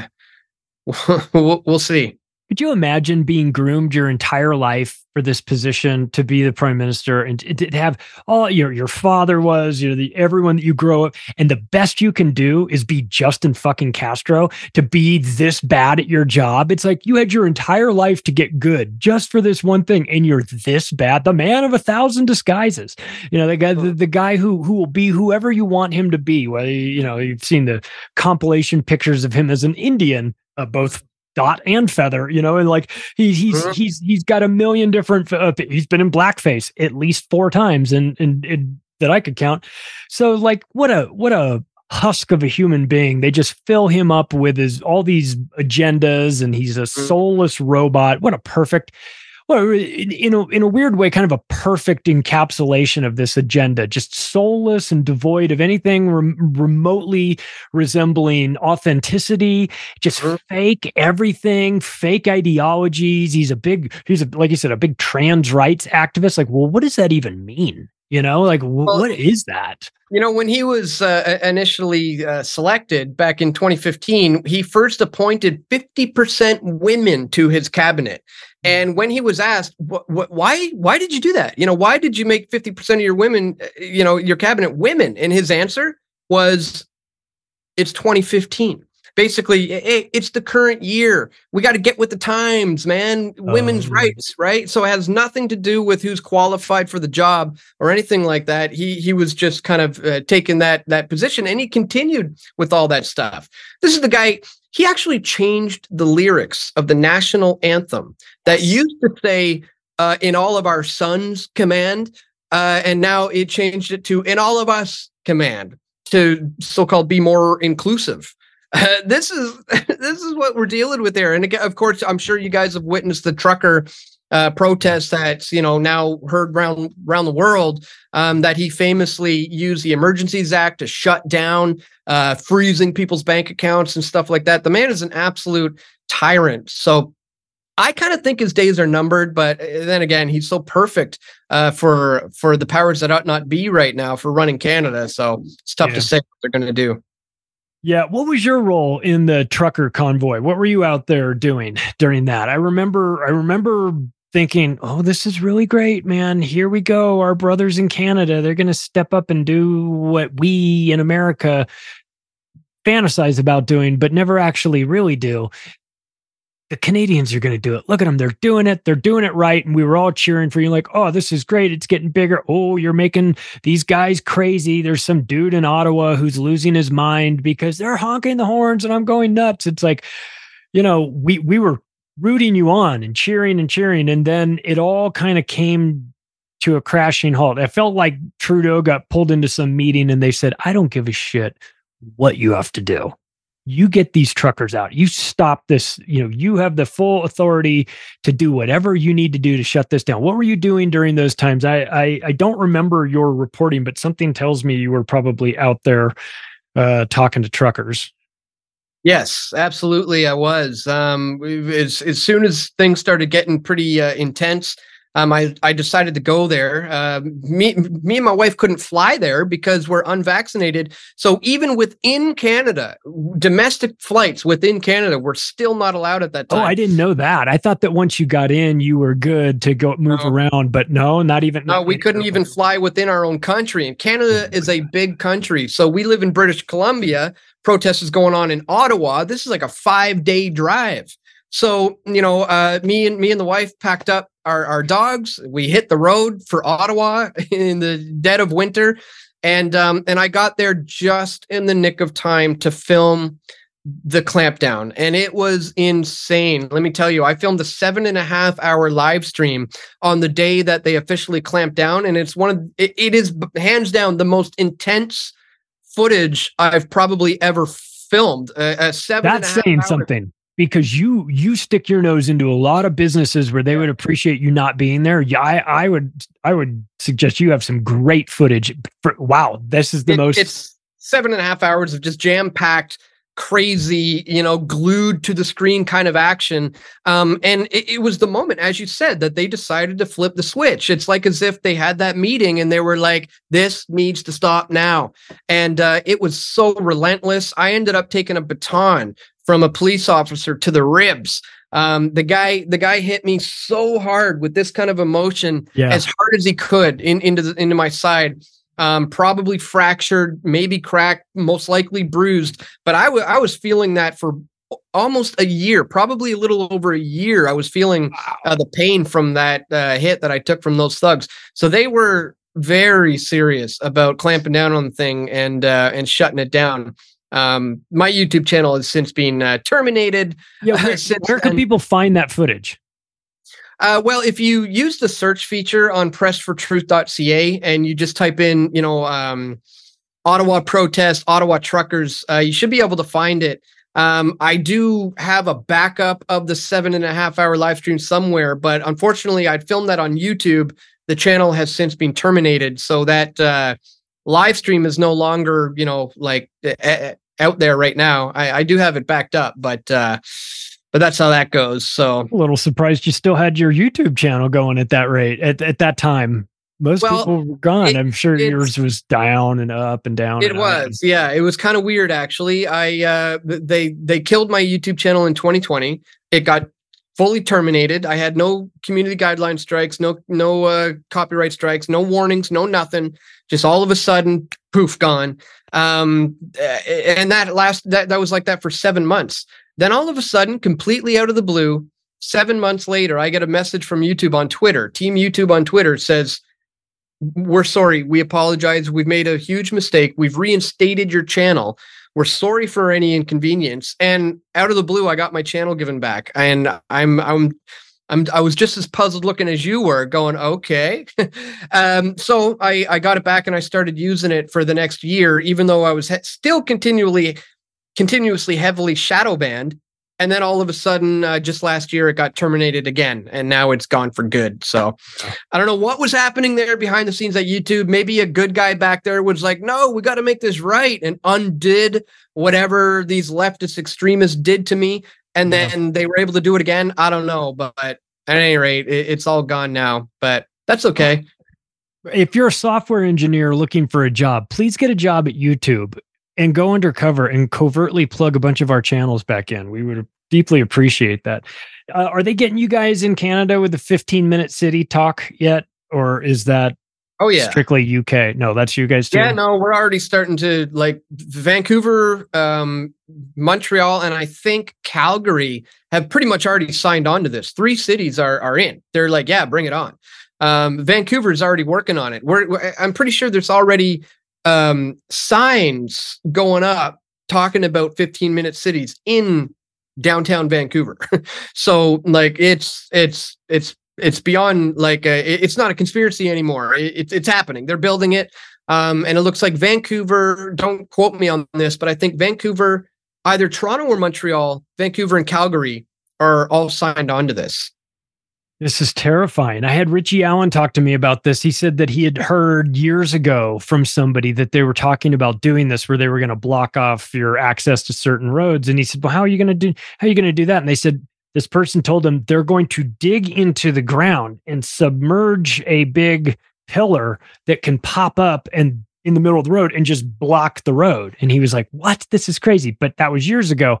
we'll, we'll see. Could you imagine being groomed your entire life for this position to be the prime minister and to have all your your father was, you know, the everyone that you grow up, and the best you can do is be Justin fucking Castro to be this bad at your job? It's like you had your entire life to get good just for this one thing, and you're this bad. The man of a thousand disguises, you know, the guy, the, the guy who who will be whoever you want him to be. Whether you know you've seen the compilation pictures of him as an Indian, uh, both dot and feather, you know, and like he, he's mm-hmm. he's he's got a million different. Uh, he's been in blackface at least four times, and and, and that I could count. So like, what a what a husk of a human being. They just fill him up with his all these agendas, and he's a mm-hmm. soulless robot. What a perfect. Well, in, in, a, in a weird way, kind of a perfect encapsulation of this agenda, just soulless and devoid of anything rem- remotely resembling authenticity, just mm-hmm. fake everything, fake ideologies. He's a big, he's a, like you said, a big trans rights activist. Like, well, what does that even mean? You know, like, w- well, what is that? You know, when he was uh, initially uh, selected back in twenty fifteen, he first appointed fifty percent women to his cabinet. And when he was asked, wh- wh- why why did you do that? You know, why did you make fifty percent of your women, you know, your cabinet women? And his answer was, it's twenty fifteen. Basically, it, it's the current year. We got to get with the times, man. Oh, Women's rights, right? So it has nothing to do with who's qualified for the job or anything like that. He he was just kind of uh, taking that that position, and he continued with all that stuff. This is the guy. He actually changed the lyrics of the national anthem that used to say uh, "In all of our sons command," uh, and now it changed it to "In all of us command," to so-called be more inclusive. Uh, this is this is what we're dealing with there. And again, of course, I'm sure you guys have witnessed the trucker uh, protest that's, you know, now heard around around the world, um, that he famously used the Emergencies Act to shut down, uh, freezing people's bank accounts and stuff like that. The man is an absolute tyrant. So I kind of think his days are numbered, but then again, he's so perfect uh, for for the powers that ought not be right now for running Canada. So it's tough yeah. to say what they're going to do. Yeah. What was your role in the trucker convoy? What were you out there doing during that? I remember, I remember thinking, oh, this is really great, man. Here we go. Our brothers in Canada, they're going to step up and do what we in America fantasize about doing, but never actually really do. The Canadians are going to do it. Look at them. They're doing it. They're doing it right. And we were all cheering for you like, oh, this is great. It's getting bigger. Oh, you're making these guys crazy. There's some dude in Ottawa who's losing his mind because they're honking the horns and I'm going nuts. It's like, you know, we, we were rooting you on and cheering and cheering. And then it all kind of came to a crashing halt. I felt like Trudeau got pulled into some meeting and they said, I don't give a shit what you have to do. You get these truckers out. You stop this. You know, you have the full authority to do whatever you need to do to shut this down. What were you doing during those times? I I, I don't remember your reporting, but something tells me you were probably out there uh, talking to truckers. Yes, absolutely. I was. Um, as, as soon as things started getting pretty uh, intense, Um, I, I decided to go there. Uh, me, me and my wife couldn't fly there because we're unvaccinated. So even within Canada, domestic flights within Canada were still not allowed at that time. Oh, I didn't know that. I thought that once you got in, you were good to go move no. around. But no, not even. No, we couldn't even fly within our own country. And Canada is a big country. So we live in British Columbia. Protest is going on in Ottawa. This is like a five-day drive. So, you know, uh, me and me and the wife packed up our, our dogs. We hit the road for Ottawa in the dead of winter. And um, and I got there just in the nick of time to film the clampdown. And it was insane. Let me tell you, I filmed a seven and a half hour live stream on the day that they officially clamped down. And it's one of it, it is hands down the most intense footage I've probably ever filmed. Uh, a seven That's saying hours. something, because you you stick your nose into a lot of businesses where they would appreciate you not being there. Yeah, I, I would I would suggest you have some great footage. For, wow, this is the it, most. It's seven and a half hours of just jam packed, crazy, you know, glued to the screen kind of action. Um, and it, it was the moment, as you said, that they decided to flip the switch. It's like as if they had that meeting and they were like, this needs to stop now. And uh, it was so relentless. I ended up taking a baton from a police officer to the ribs. Um, the guy, the guy hit me so hard with this kind of emotion, yeah. as hard as he could in, into the, into my side. Um, probably fractured, maybe cracked, most likely bruised. But I, w- I was feeling that for almost a year, probably a little over a year. I was feeling uh, the pain from that uh, hit that I took from those thugs. So they were very serious about clamping down on the thing and uh, and shutting it down. Um, my YouTube channel has since been uh, terminated. Yeah, where, where can people find that footage? Uh, well, if you use the search feature on press for truth dot c a and you just type in, you know, um, Ottawa protest, Ottawa truckers, uh, you should be able to find it. Um, I do have a backup of the seven and a half hour live stream somewhere, but unfortunately I'd filmed that on YouTube. The channel has since been terminated. So that uh, live stream is no longer, you know, like uh, out there right now. I, I do have it backed up, but uh, But that's how that goes. So a little surprised you still had your YouTube channel going at that rate at, at that time. Most well, people were gone. It, I'm sure yours was down and up and down. It and was. Yeah, it was kind of weird actually. I uh, they they killed my YouTube channel in twenty twenty. It got fully terminated. I had no community guideline strikes, no no uh, copyright strikes, no warnings, no nothing. Just all of a sudden, poof, gone. Um, and that last that that was like that for seven months. Then all of a sudden, completely out of the blue, seven months later, I get a message from YouTube on Twitter. Team YouTube on Twitter says, we're sorry. We apologize. We've made a huge mistake. We've reinstated your channel. We're sorry for any inconvenience. And out of the blue, I got my channel given back. And I'm, I'm, I'm, I was just as puzzled looking as you were, going, okay. um, so I, I got it back and I started using it for the next year, even though I was he- still continually continuously heavily shadow banned. And then all of a sudden, uh, just last year, it got terminated again. And now it's gone for good. So I don't know what was happening there behind the scenes at YouTube. Maybe a good guy back there was like, no, we got to make this right, and undid whatever these leftist extremists did to me. And then yeah. they were able to do it again. I don't know. But at any rate, it, it's all gone now. But that's okay. If you're a software engineer looking for a job, please get a job at YouTube and go undercover and covertly plug a bunch of our channels back in. We would deeply appreciate that. Uh, are they getting you guys in Canada with the fifteen minute city talk yet? Or is that oh yeah strictly U K? No, that's you guys too? Yeah, no, we're already starting to, like, Vancouver, um, Montreal, and I think Calgary have pretty much already signed on to this. Three cities are are in. They're like, yeah, bring it on. Um, Vancouver's already working on it. We're, we're I'm pretty sure there's already um signs going up talking about fifteen minute cities in downtown Vancouver. So like it's it's it's it's beyond like a, it's not a conspiracy anymore. It's it's happening. They're building it, um and it looks like Vancouver, don't quote me on this, but I think Vancouver, either Toronto or Montreal, Vancouver and Calgary are all signed on to this. This is terrifying. I had Richie Allen talk to me about this. He said that he had heard years ago from somebody that they were talking about doing this, where they were going to block off your access to certain roads. And he said, well, how are you going to do, how are you going to do that? And they said, this person told them they're going to dig into the ground and submerge a big pillar that can pop up and in the middle of the road and just block the road. And he was like, what? This is crazy. But that was years ago.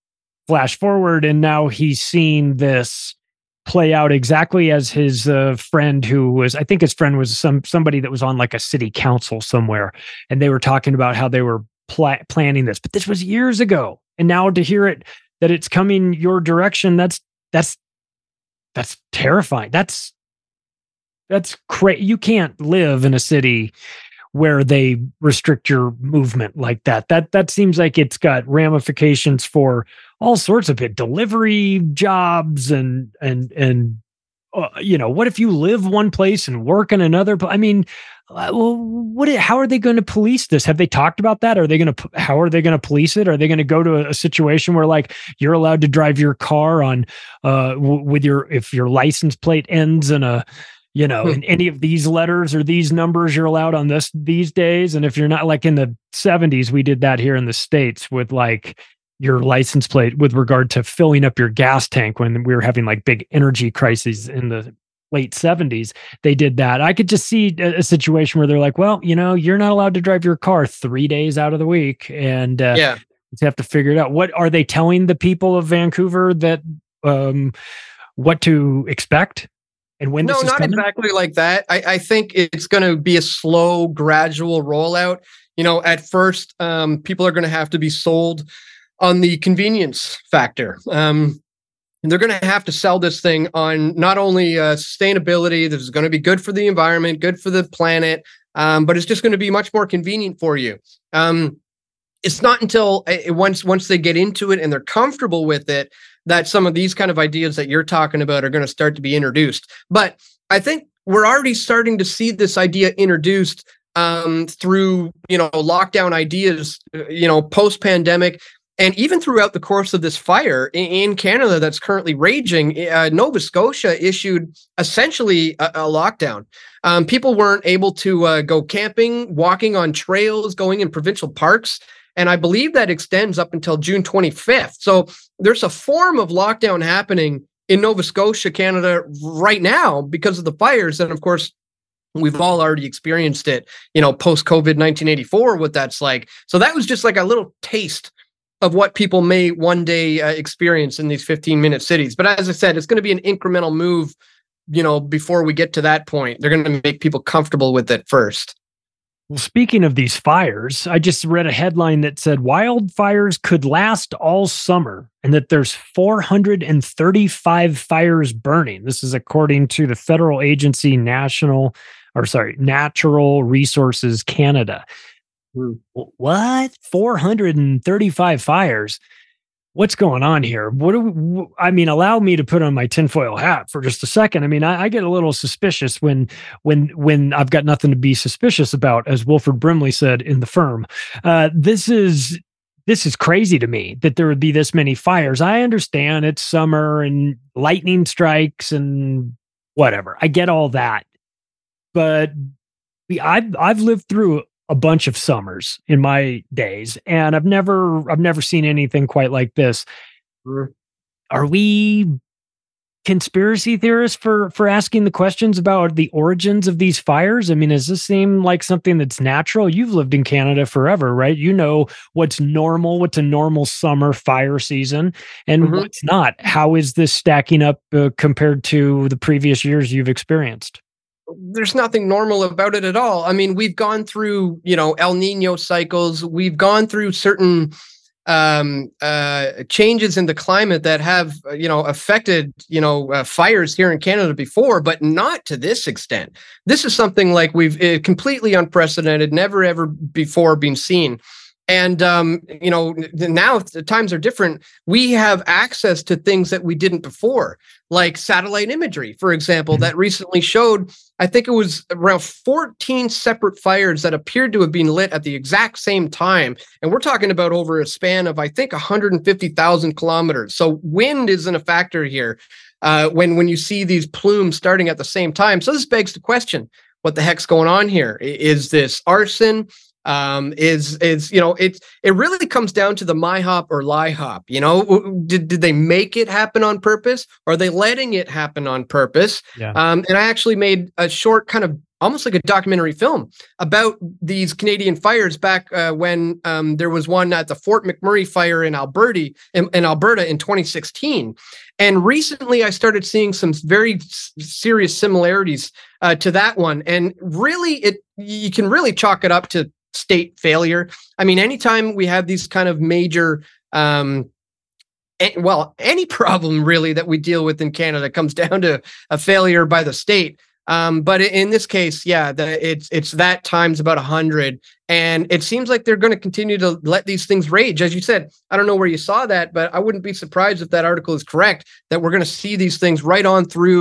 Flash forward, and now he's seen this play out exactly as his uh, friend who was, I think his friend was some somebody that was on like a city council somewhere. And they were talking about how they were pl- planning this, but this was years ago. And now to hear it, that it's coming your direction, that's, that's, that's terrifying. That's, that's crazy. You can't live in a city where they restrict your movement like that. That, that seems like it's got ramifications for all sorts of it, delivery jobs and, and, and uh, you know, what if you live one place and work in another? I mean, uh, well, what? How are they going to police this? Have they talked about that? Are they going to? How are they going to police it? Are they going to go to a, a situation where like you're allowed to drive your car on uh, w- with your if your license plate ends in a you know, in any of these letters or these numbers you're allowed on this these days. And if you're not, like in the seventies, we did that here in the States with like your license plate with regard to filling up your gas tank when we were having like big energy crises in the late seventies. They did that. I could just see a, a situation where they're like, well, you know, you're not allowed to drive your car three days out of the week. And uh, yeah, you have to figure it out. What are they telling the people of Vancouver that um, what to expect? And when no, this is not coming? Exactly like that. I, I think it's going to be a slow, gradual rollout. You know, at first, um, people are going to have to be sold on the convenience factor. Um, and they're going to have to sell this thing on not only uh, sustainability, this is going to be good for the environment, good for the planet, um, but it's just going to be much more convenient for you. Um, it's not until uh, once once they get into it and they're comfortable with it that some of these kind of ideas that you're talking about are going to start to be introduced. But I think we're already starting to see this idea introduced um, through, you know, lockdown ideas, you know, post-pandemic, and even throughout the course of this fire in, in Canada that's currently raging. Uh, Nova Scotia issued essentially a, a lockdown. Um, people weren't able to uh, go camping, walking on trails, going in provincial parks. And I believe that extends up until June twenty-fifth. So there's a form of lockdown happening in Nova Scotia, Canada right now because of the fires. And of course, we've all already experienced it, you know, post-COVID nineteen eighty-four, what that's like. So that was just like a little taste of what people may one day uh, experience in these fifteen minute cities. But as I said, it's going to be an incremental move, you know, before we get to that point. They're going to make people comfortable with it first. Well, speaking of these fires, I just read a headline that said wildfires could last all summer and that there's four hundred thirty-five fires burning. This is according to the federal agency National, or sorry, Natural Resources Canada. Hmm. What? four hundred thirty-five fires? What's going on here? What do we, I mean, allow me to put on my tinfoil hat for just a second. I mean, I, I get a little suspicious when, when, when I've got nothing to be suspicious about, as Wilford Brimley said in The Firm. Uh, this is, this is crazy to me that there would be this many fires. I understand it's summer and lightning strikes and whatever. I get all that, but we, I've, I've lived through a bunch of summers in my days, and I've never, I've never seen anything quite like this. Are we conspiracy theorists for, for asking the questions about the origins of these fires? I mean, does this seem like something that's natural? You've lived in Canada forever, right? You know what's normal, what's a normal summer fire season, and mm-hmm. what's not. How is this stacking up uh, compared to the previous years you've experienced? There's nothing normal about it at all. I mean, we've gone through, you know, El Nino cycles. We've gone through certain um, uh, changes in the climate that have, you know, affected, you know, uh, fires here in Canada before, but not to this extent. This is something like we've uh, completely unprecedented, never ever before been seen. And, um, you know, now the times are different. We have access to things that we didn't before, like satellite imagery, for example, that recently showed, I think it was around fourteen separate fires that appeared to have been lit at the exact same time. And we're talking about over a span of, I think, one hundred fifty thousand kilometers. So wind isn't a factor here uh, when, when you see these plumes starting at the same time. So this begs the question, what the heck's going on here? Is this arson? Um, is, is, you know, it, it really comes down to the my hop or lie hop, you know, did, did they make it happen on purpose? Or are they letting it happen on purpose? Yeah. Um, and I actually made a short kind of almost like a documentary film about these Canadian fires back uh, when um, there was one at the Fort McMurray fire in Alberta, in, in Alberta in twenty sixteen. And recently I started seeing some very s- serious similarities uh, to that one. And really, it you can really chalk it up to state failure. I mean, anytime we have these kind of major, um, a- well, any problem really that we deal with in Canada comes down to a failure by the state. Um, but in this case, yeah, the, it's it's that times about a hundred, and it seems like they're going to continue to let these things rage. As you said, I don't know where you saw that, but I wouldn't be surprised if that article is correct, that we're going to see these things right on through,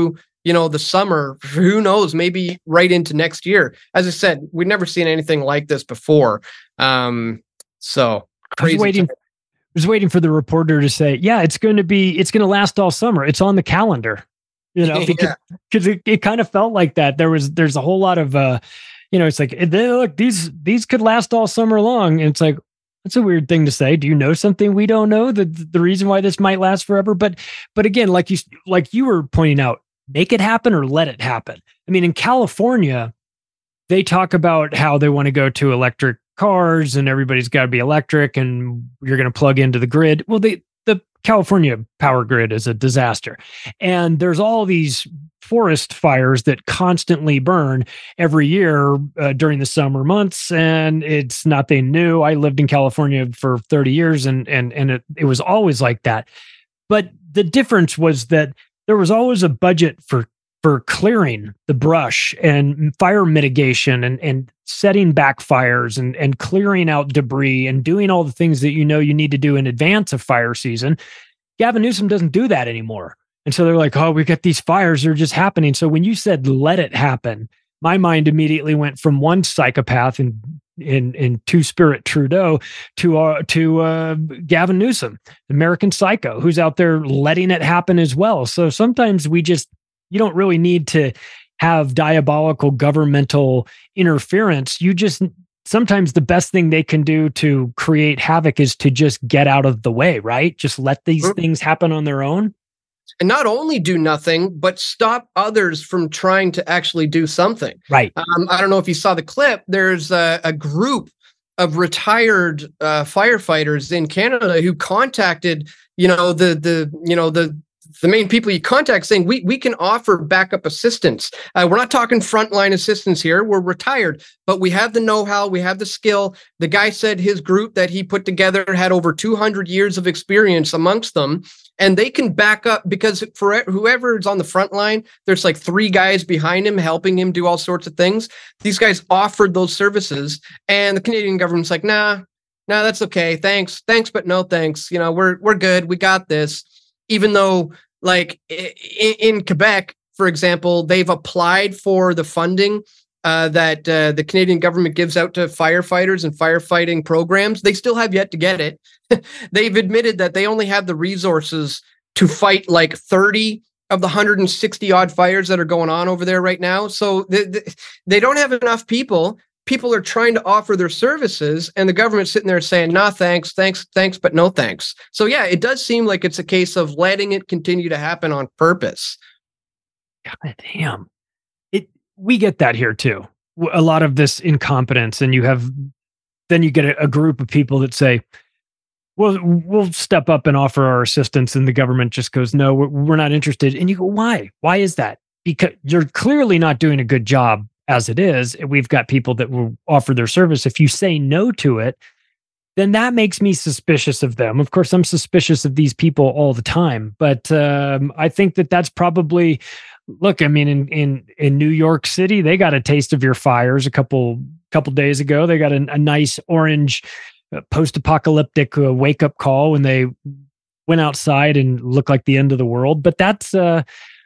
you know, the summer, who knows, maybe right into next year. As I said, we've never seen anything like this before. Um, so crazy. I was waiting, I was waiting for the reporter to say, yeah, it's going to be, it's going to last all summer. It's on the calendar, you know, because, yeah. because it, it kind of felt like that. There was, there's a whole lot of, uh, you know, it's like, look, these, these could last all summer long. And it's like, that's a weird thing to say. Do you know something we don't know? The the reason why this might last forever? But but again, like you like you were pointing out, make it happen or let it happen. I mean, in California, they talk about how they want to go to electric cars and everybody's got to be electric and you're going to plug into the grid. Well, they, the California power grid is a disaster. And there's all these forest fires that constantly burn every year uh, during the summer months. And it's nothing new. I lived in California for thirty years and, and, and it, it was always like that. But the difference was that there was always a budget for, for clearing the brush and fire mitigation and, and setting back fires and, and clearing out debris and doing all the things that you know you need to do in advance of fire season. Gavin Newsom doesn't do that anymore. And so they're like, oh, we got these fires that are just happening. So when you said, let it happen, my mind immediately went from one psychopath in in, in Two-Spirit Trudeau to uh, to uh, Gavin Newsom, American psycho, who's out there letting it happen as well. So sometimes we just, you don't really need to have diabolical governmental interference. You just, sometimes the best thing they can do to create havoc is to just get out of the way, right? Just let these mm-hmm. things happen on their own. And not only do nothing, but stop others from trying to actually do something. Right. Um, I don't know if you saw the clip. There's a, a group of retired uh, firefighters in Canada who contacted, you know, the the you know the the main people you contact, saying we we can offer backup assistance. Uh, we're not talking frontline assistance here. We're retired, but we have the know-how, we have the skill. The guy said his group that he put together had over two hundred years of experience amongst them. And they can back up, because for whoever is on the front line, there's like three guys behind him helping him do all sorts of things. These guys offered those services, and the Canadian government's like, nah, nah, that's okay. Thanks. Thanks, but no thanks. You know, we're we're good. We got this. Even though, like in, in Quebec, for example, they've applied for the funding uh, that uh, the Canadian government gives out to firefighters and firefighting programs. They still have yet to get it. They've admitted that they only have the resources to fight like thirty of the one hundred sixty odd fires that are going on over there right now. So they, they don't have enough people. People are trying to offer their services, and the government's sitting there saying, nah, thanks, thanks, thanks, but no thanks. So yeah, it does seem like it's a case of letting it continue to happen on purpose. God damn. It, we get that here too. A lot of this incompetence, and you have, then you get a, a group of people that say, well, we'll step up and offer our assistance. And the government just goes, no, we're, we're not interested. And you go, why? Why is that? Because you're clearly not doing a good job as it is. We've got people that will offer their service. If you say no to it, then that makes me suspicious of them. Of course, I'm suspicious of these people all the time. But um, I think that that's probably, look, I mean, in, in, in New York City, they got a taste of your fires a couple, couple days ago. They got a, a nice orange Uh, post-apocalyptic uh, wake-up call when they went outside and looked like the end of the world. But that's uh,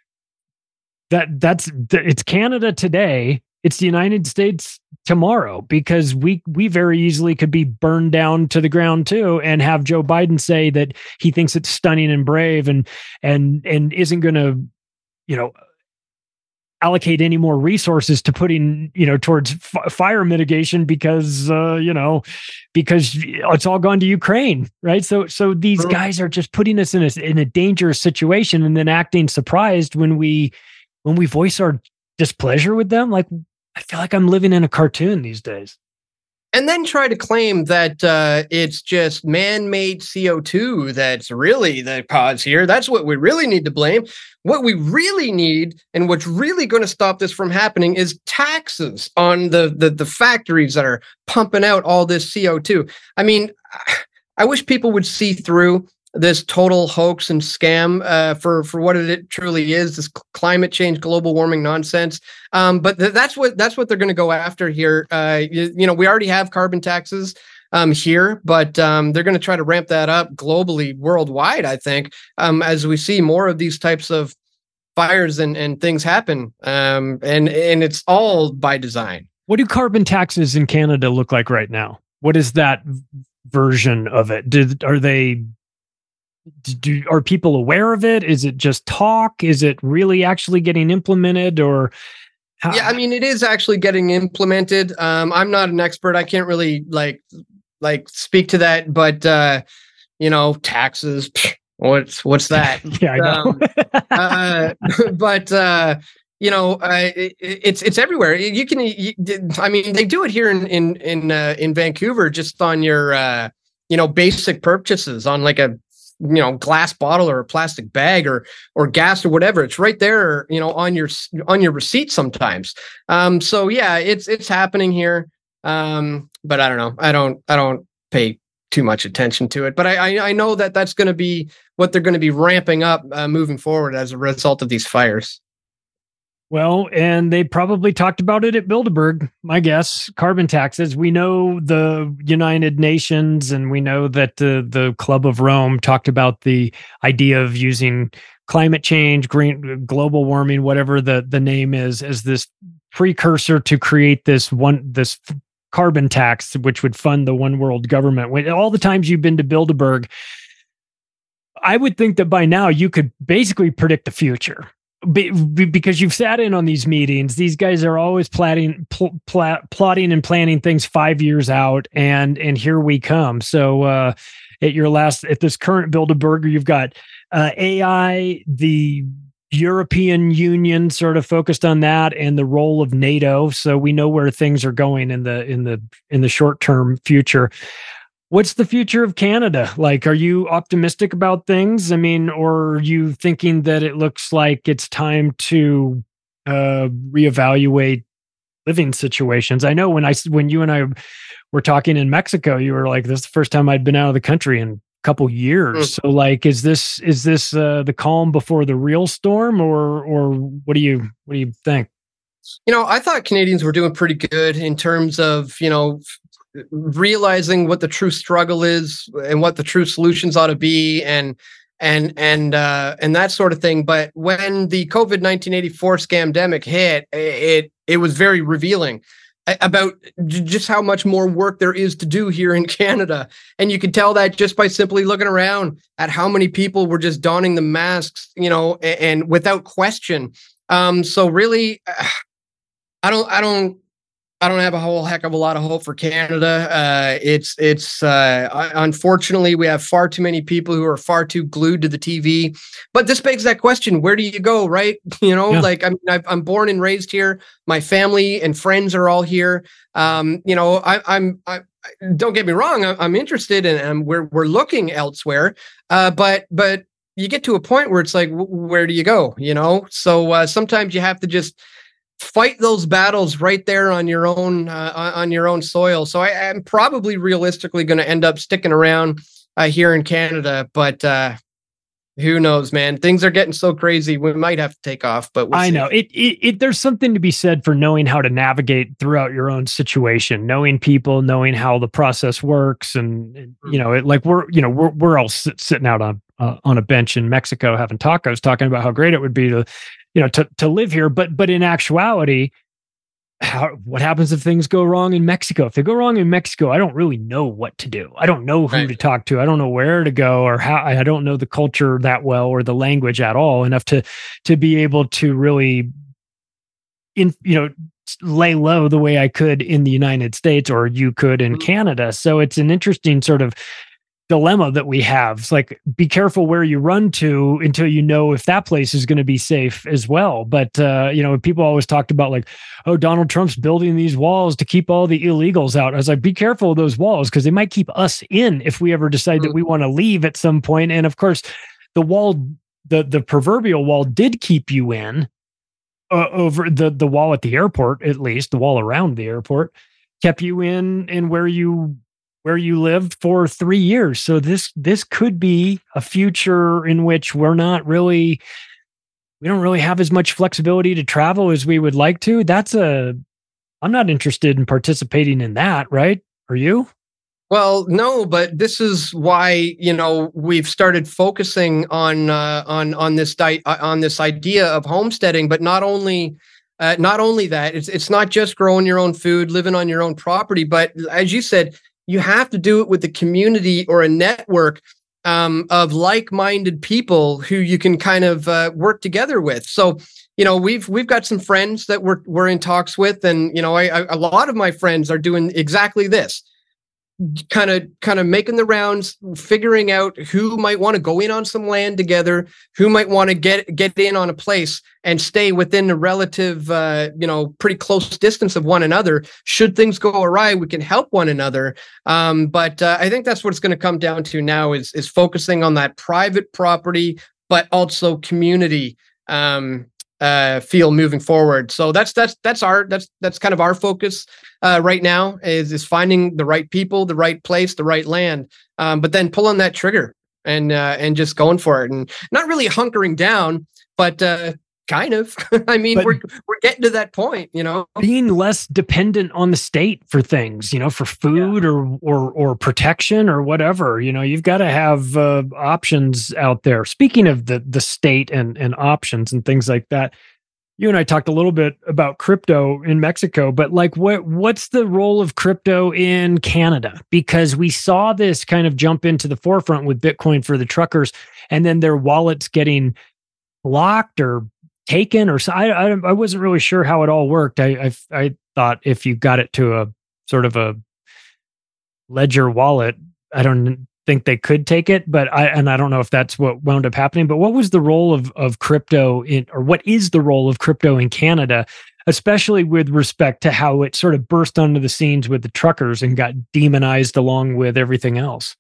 that that's it's Canada today. It's the United States tomorrow, because we we very easily could be burned down to the ground too, and have Joe Biden say that he thinks it's stunning and brave, and and and isn't going to, you know, allocate any more resources to putting, you know, towards f- fire mitigation because, uh, you know, because it's all gone to Ukraine, right? So, so these guys are just putting us in a, in a dangerous situation, and then acting surprised when we, when we voice our displeasure with them. Like, I feel like I'm living in a cartoon these days. And then try to claim that uh, it's just man-made C O two that's really the cause here. That's what we really need to blame. What we really need, and what's really going to stop this from happening, is taxes on the, the, the factories that are pumping out all this C O two. I mean, I wish people would see through this total hoax and scam uh, for for what it truly is, this climate change, global warming nonsense. Um, but th- that's what that's what they're going to go after here. Uh, you, you know, we already have carbon taxes um, here, but um, they're going to try to ramp that up globally, worldwide, I think, um, as we see more of these types of fires and, and things happen. Um, and, and it's all by design. What do carbon taxes in Canada look like right now? What is that version of it? Did, are they, do, are people aware of it? Is it just talk? Is it really actually getting implemented, or how? Yeah, I mean, it is actually getting implemented. Um, I'm not an expert. I can't really like, like speak to that, but, uh, you know, taxes, pfft, what's, what's that? Yeah, I know. um, uh, but, uh, you know, uh, it, it's it's everywhere. You can, you, I mean, they do it here in in in, uh, in Vancouver, just on your, uh, you know, basic purchases on like a, you know, glass bottle or a plastic bag or or gas or whatever. It's right there, you know, on your on your receipt sometimes. Um, so yeah, it's it's happening here. Um, but I don't know. I don't I don't pay too much attention to it. But I I, I know that that's going to be what they're going to be ramping up uh, moving forward as a result of these fires. Well, and they probably talked about it at Bilderberg, my guess, carbon taxes. We know the United Nations, and we know that the, the Club of Rome talked about the idea of using climate change, green, global warming, whatever the, the name is, as this precursor to create this one, this carbon tax, which would fund the one world government. When, all the times you've been to Bilderberg, I would think that by now you could basically predict the future. Be, be, because you've sat in on these meetings. These guys are always plotting, pl- pl- plotting and planning things five years out, and and here we come. So uh, at your last, at this current Bilderberg, you've got uh, A I, the European Union sort of focused on that, and the role of NATO. So we know where things are going in the in the in the short term future. What's the future of Canada? Like, are you optimistic about things? I mean, or are you thinking that it looks like it's time to uh, reevaluate living situations? I know when I, when you and I were talking in Mexico, you were like, this is the first time I'd been out of the country in a couple years. Mm. So like, is this, is this uh, the calm before the real storm, or, or what do you, what do you think? You know, I thought Canadians were doing pretty good in terms of, you know, realizing what the true struggle is and what the true solutions ought to be, and and and uh, and that sort of thing. But when the COVID nineteen eighty-four scamdemic hit, it it was very revealing about just how much more work there is to do here in Canada. And you can tell that just by simply looking around at how many people were just donning the masks, you know, and, and without question. Um, so really, I don't I don't. I don't have a whole heck of a lot of hope for Canada. Uh, it's it's uh, unfortunately, we have far too many people who are far too glued to the T V. But this begs that question: where do you go, right? You know, yeah. like I mean, I've, I'm born and raised here. My family and friends are all here. Um, you know, I, I'm. I, don't get me wrong. I, I'm interested, and I'm, we're we're looking elsewhere. Uh, but but you get to a point where it's like, w- where do you go? You know, so uh, sometimes you have to just fight those battles right there on your own uh, on your own soil. So I am probably realistically going to end up sticking around uh, here in Canada, but uh, who knows, man? Things are getting so crazy. We might have to take off, but we'll I see. know it, it. It there's something to be said for knowing how to navigate throughout your own situation, knowing people, knowing how the process works, and you know, it like we're you know we're we're all sit, sitting out on uh, on a bench in Mexico having tacos, talking about how great it would be to. you know, to, to live here, but, but in actuality, how, what happens if things go wrong in Mexico? If they go wrong in Mexico, I don't really know what to do. I don't know who right. to talk to. I don't know where to go, or how. I don't know the culture that well, or the language at all enough to, to be able to really, in, you know, lay low the way I could in the United States, or you could in mm-hmm. Canada. So it's an interesting sort of dilemma that we have. It's like, be careful where you run to until you know if that place is going to be safe as well. But, uh, you know, people always talked about like, oh, Donald Trump's building these walls to keep all the illegals out. I was like, be careful of those walls, because they might keep us in if we ever decide mm-hmm. that we want to leave at some point. And of course, the wall, the, the proverbial wall did keep you in uh, over the, the wall at the airport, at least the wall around the airport kept you in, in where you where you lived for three years. So this, this could be a future in which we're not really, we don't really have as much flexibility to travel as we would like to. That's a, I'm not interested in participating in that. Right. Are you? Well, no, but this is why, you know, we've started focusing on uh, on on this di- on this idea of homesteading. But not only uh, not only that, it's it's not just growing your own food, living on your own property, but as you said, you have to do it with a community or a network um, of like-minded people who you can kind of uh, work together with. So, you know, we've we've got some friends that we're we're in talks with, and you know, I, I, a lot of my friends are doing exactly this. kind of kind of making the rounds, figuring out who might want to go in on some land together, who might want to get get in on a place and stay within a relative, uh, you know, pretty close distance of one another. Should things go awry, we can help one another. Um, but uh, I think that's what it's going to come down to now is is focusing on that private property, but also community um, uh, feel moving forward. So that's that's that's our that's that's kind of our focus uh, right now is is finding the right people, the right place, the right land, um, but then pulling that trigger and uh, and just going for it, and not really hunkering down, but uh, kind of. I mean, but we're we're getting to that point, you know, being less dependent on the state for things, you know, for food yeah. or or or protection or whatever. You know, you've got to have uh, options out there. Speaking of the the state and and options and things like that, you and I talked a little bit about crypto in Mexico, but like, what what's the role of crypto in Canada? Because we saw this kind of jump into the forefront with Bitcoin for the truckers, and then their wallets getting locked or taken, or so. I, I I wasn't really sure how it all worked. I, I I thought if you got it to a sort of a ledger wallet, I don't think they could take it, but I and I don't know if that's what wound up happening. But what was the role of of crypto in, or what is the role of crypto in Canada, especially with respect to how it sort of burst onto the scenes with the truckers and got demonized along with everything else?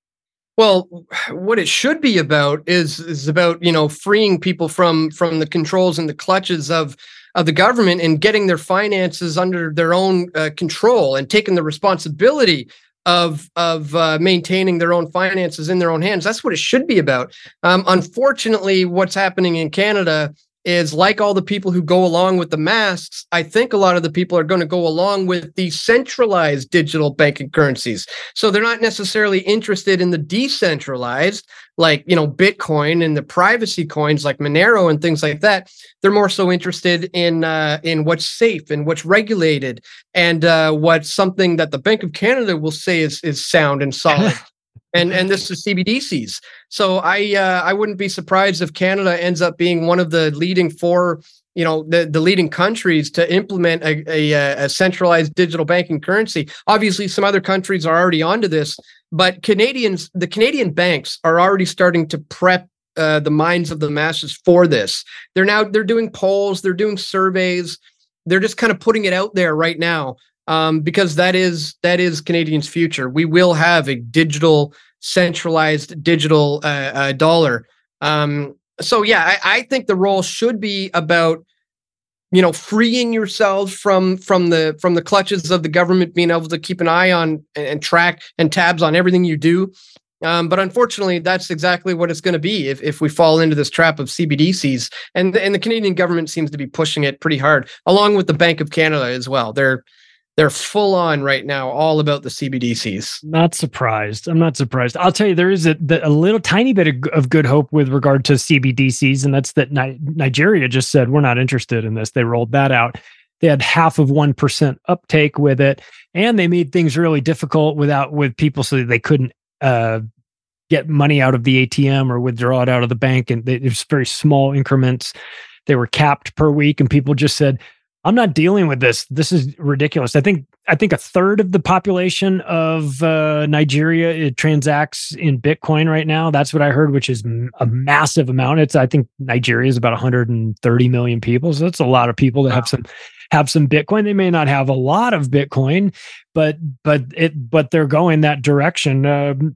Well, what it should be about is is about, you know, freeing people from from the controls and the clutches of of the government and getting their finances under their own uh, control and taking the responsibility of of uh, maintaining their own finances in their own hands. That's what it should be about. Um, unfortunately, what's happening in Canada is, like all the people who go along with the masks, I think a lot of the people are going to go along with the centralized digital banking currencies. So they're not necessarily interested in the decentralized, like, you know, Bitcoin and the privacy coins like Monero and things like that. They're more so interested in uh, in what's safe and what's regulated and uh, what's something that the Bank of Canada will say is is sound and solid. And and this is C B D Cs. So I uh, I wouldn't be surprised if Canada ends up being one of the leading four, you know, the, the leading countries to implement a, a, a centralized digital banking currency. Obviously, some other countries are already onto this, but Canadians, the Canadian banks are already starting to prep uh, the minds of the masses for this. They're now they're doing polls, they're doing surveys, they're just kind of putting it out there right now. Um, because that is that is Canadians' future. We will have a digital, centralized digital uh, uh, dollar. Um, so yeah, I, I think the role should be about, you know, freeing yourselves from from the from the clutches of the government, being able to keep an eye on and, and track and tabs on everything you do. Um, but unfortunately, that's exactly what it's going to be if if we fall into this trap of C B D Cs. And and the Canadian government seems to be pushing it pretty hard, along with the Bank of Canada as well. They're They're full on right now, all about the C B D Cs. Not surprised. I'm not surprised. I'll tell you, there is a, a little tiny bit of, of good hope with regard to C B D Cs, and that's that Ni- Nigeria just said, we're not interested in this. They rolled that out. They had half of one percent uptake with it, and they made things really difficult without with people so that they couldn't uh, get money out of the A T M or withdraw it out of the bank. And they, it was very small increments. They were capped per week, and people just said, I'm not dealing with this. This is ridiculous. I think I think a third of the population of uh, Nigeria it transacts in Bitcoin right now. That's what I heard, which is a massive amount. It's I think Nigeria is about one hundred thirty million people, so that's a lot of people that wow. have some have some Bitcoin. They may not have a lot of Bitcoin, but but it but they're going that direction. Um,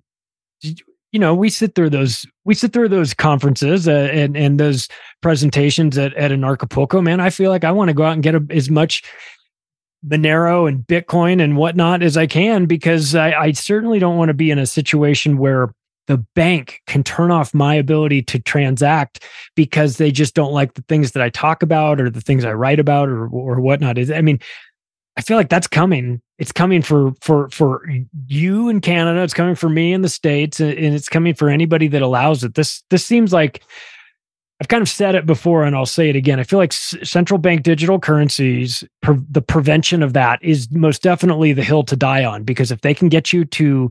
you know, we sit through those we sit through those conferences uh, and and those presentations at at an Acapulco. Man, I feel like I want to go out and get a, as much Monero and Bitcoin and whatnot as I can, because I, I certainly don't want to be in a situation where the bank can turn off my ability to transact because they just don't like the things that I talk about or the things I write about or or whatnot. I mean, I feel like that's coming. It's coming for for for you in Canada. It's coming for me in the States, and it's coming for anybody that allows it. This this seems like, I've kind of said it before, and I'll say it again. I feel like s- central bank digital currencies, pre- the prevention of that is most definitely the hill to die on, because if they can get you to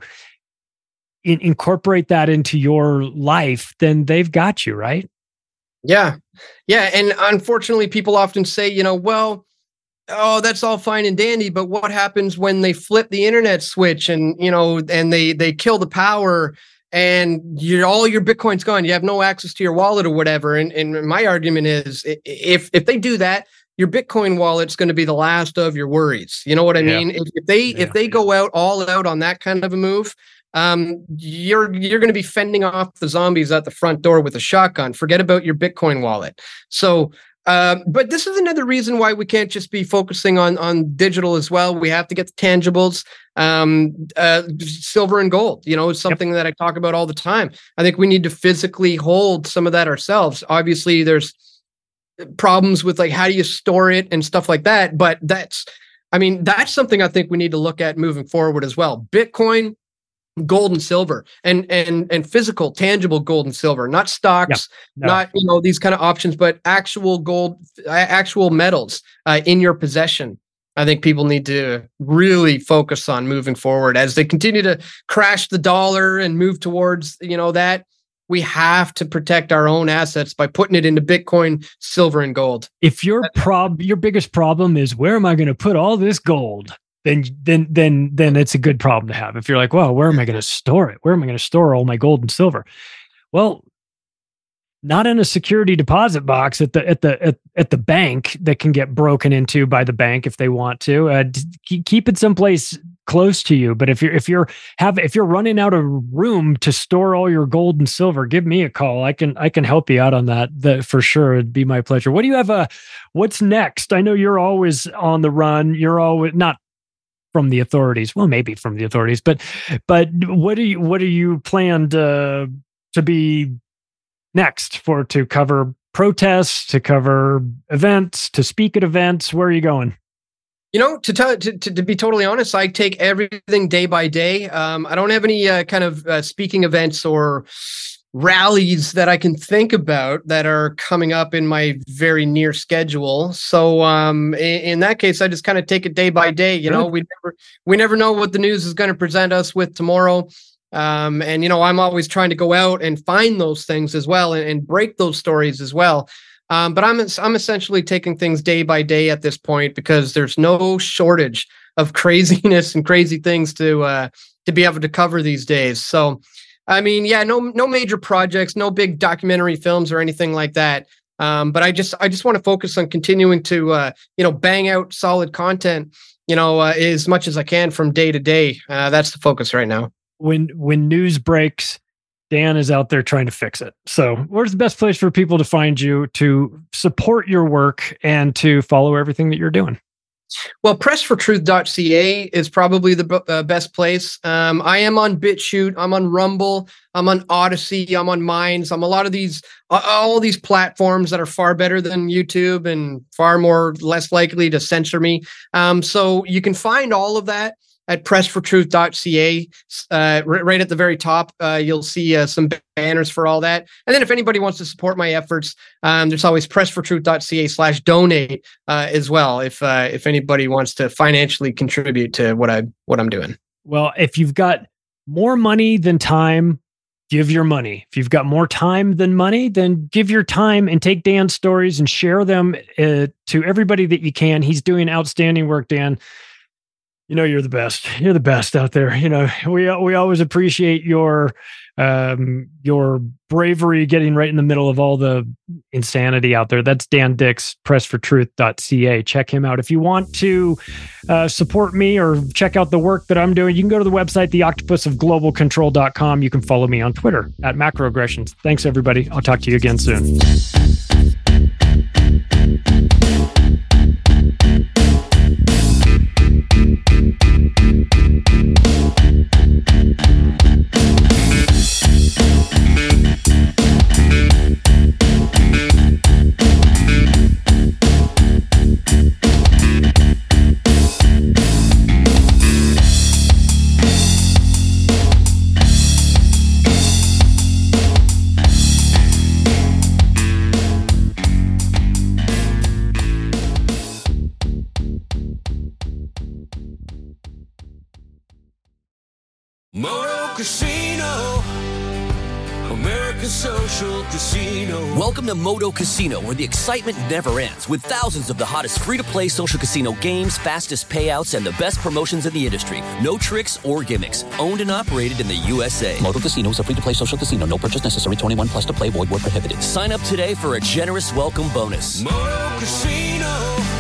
in- incorporate that into your life, then they've got you, right? Yeah. Yeah. And unfortunately, people often say, you know, well, oh, that's all fine and dandy, but what happens when they flip the internet switch and, you know, and they they kill the power and you all your Bitcoin's gone. You have no access to your wallet or whatever. And, and my argument is, if if they do that, your Bitcoin wallet's going to be the last of your worries. You know what I yeah. mean? If, if they yeah. if they go out all out on that kind of a move, um, you're you're going to be fending off the zombies at the front door with a shotgun. Forget about your Bitcoin wallet. So. Uh, but this is another reason why we can't just be focusing on on digital as well. We have to get the tangibles, um, uh, silver and gold. You know, it's something yep. that I talk about all the time. I think we need to physically hold some of that ourselves. Obviously, there's problems with like how do you store it and stuff like that. But that's, I mean, that's something I think we need to look at moving forward as well. Bitcoin, gold and silver, and and and physical, tangible gold and silver, not stocks, yeah, no. not you know these kind of options, but actual gold, actual metals uh, in your possession. I think people need to really focus on moving forward as they continue to crash the dollar and move towards you know that. We have to protect our own assets by putting it into Bitcoin, silver, and gold. If your prob your biggest problem is where am I going to put all this gold? Then, then, then, then it's a good problem to have. If you're like, well, where am I going to store it? Where am I going to store all my gold and silver? Well, not in a security deposit box at the at the at, at the bank that can get broken into by the bank if they want to. Uh, keep it someplace close to you. But if you're if you're have if you're running out of room to store all your gold and silver, give me a call. I can I can help you out on that. That for sure, it'd be my pleasure. What do you have? Uh, what's next? I know you're always on the run. You're always not. From the authorities, well, maybe from the authorities, but but what do you what are you planned uh, to be next for to cover protests, to cover events, to speak at events? Where are you going? You know, to tell to, to, to be totally honest, I take everything day by day. Um, I don't have any uh, kind of uh, speaking events or rallies that I can think about that are coming up in my very near schedule. So um, in, in that case, I just kind of take it day by day. You know, we never we never know what the news is going to present us with tomorrow. Um, and, you know, I'm always trying to go out and find those things as well and, and break those stories as well. Um, but I'm I'm essentially taking things day by day at this point because there's no shortage of craziness and crazy things to uh, to be able to cover these days. So I mean, yeah, no, no major projects, no big documentary films or anything like that. Um, but I just, I just want to focus on continuing to, uh, you know, bang out solid content, you know, uh, as much as I can from day to day. Uh, that's the focus right now. When when news breaks, Dan is out there trying to fix it. So, where's the best place for people to find you, to support your work, and to follow everything that you're doing? Well, press for truth dot c a is probably the uh, best place. Um, I am on BitChute. I'm on Rumble. I'm on Odyssey. I'm on Minds. I'm a lot of these, uh, all these platforms that are far better than YouTube and far more less likely to censor me. Um, so you can find all of that at press for truth dot c a. Uh, r- right at the very top, uh, you'll see uh, some banners for all that. And then if anybody wants to support my efforts, um, there's always press for truth dot c a slash donate uh, as well. If uh, if anybody wants to financially contribute to what I what I'm doing. Well, if you've got more money than time, give your money. If you've got more time than money, then give your time and take Dan's stories and share them uh, to everybody that you can. He's doing outstanding work, Dan. You know, you're the best. You're the best out there. You know, we we always appreciate your um, your bravery getting right in the middle of all the insanity out there. That's Dan Dix, press for truth dot c a. Check him out. If you want to uh, support me or check out the work that I'm doing, you can go to the website, the octopus of global control dot com. You can follow me on Twitter at macroaggressions. Thanks, everybody. I'll talk to you again soon. Moto Casino, America's social casino. Welcome to Moto Casino, where the excitement never ends, with thousands of the hottest free-to-play social casino games, fastest payouts, and the best promotions in the industry. No tricks or gimmicks. Owned and operated in the U S A. Moto Casino is a free-to-play social casino. No purchase necessary. twenty-one plus to play. Void where prohibited. Sign up today for a generous welcome bonus. Moto Casino,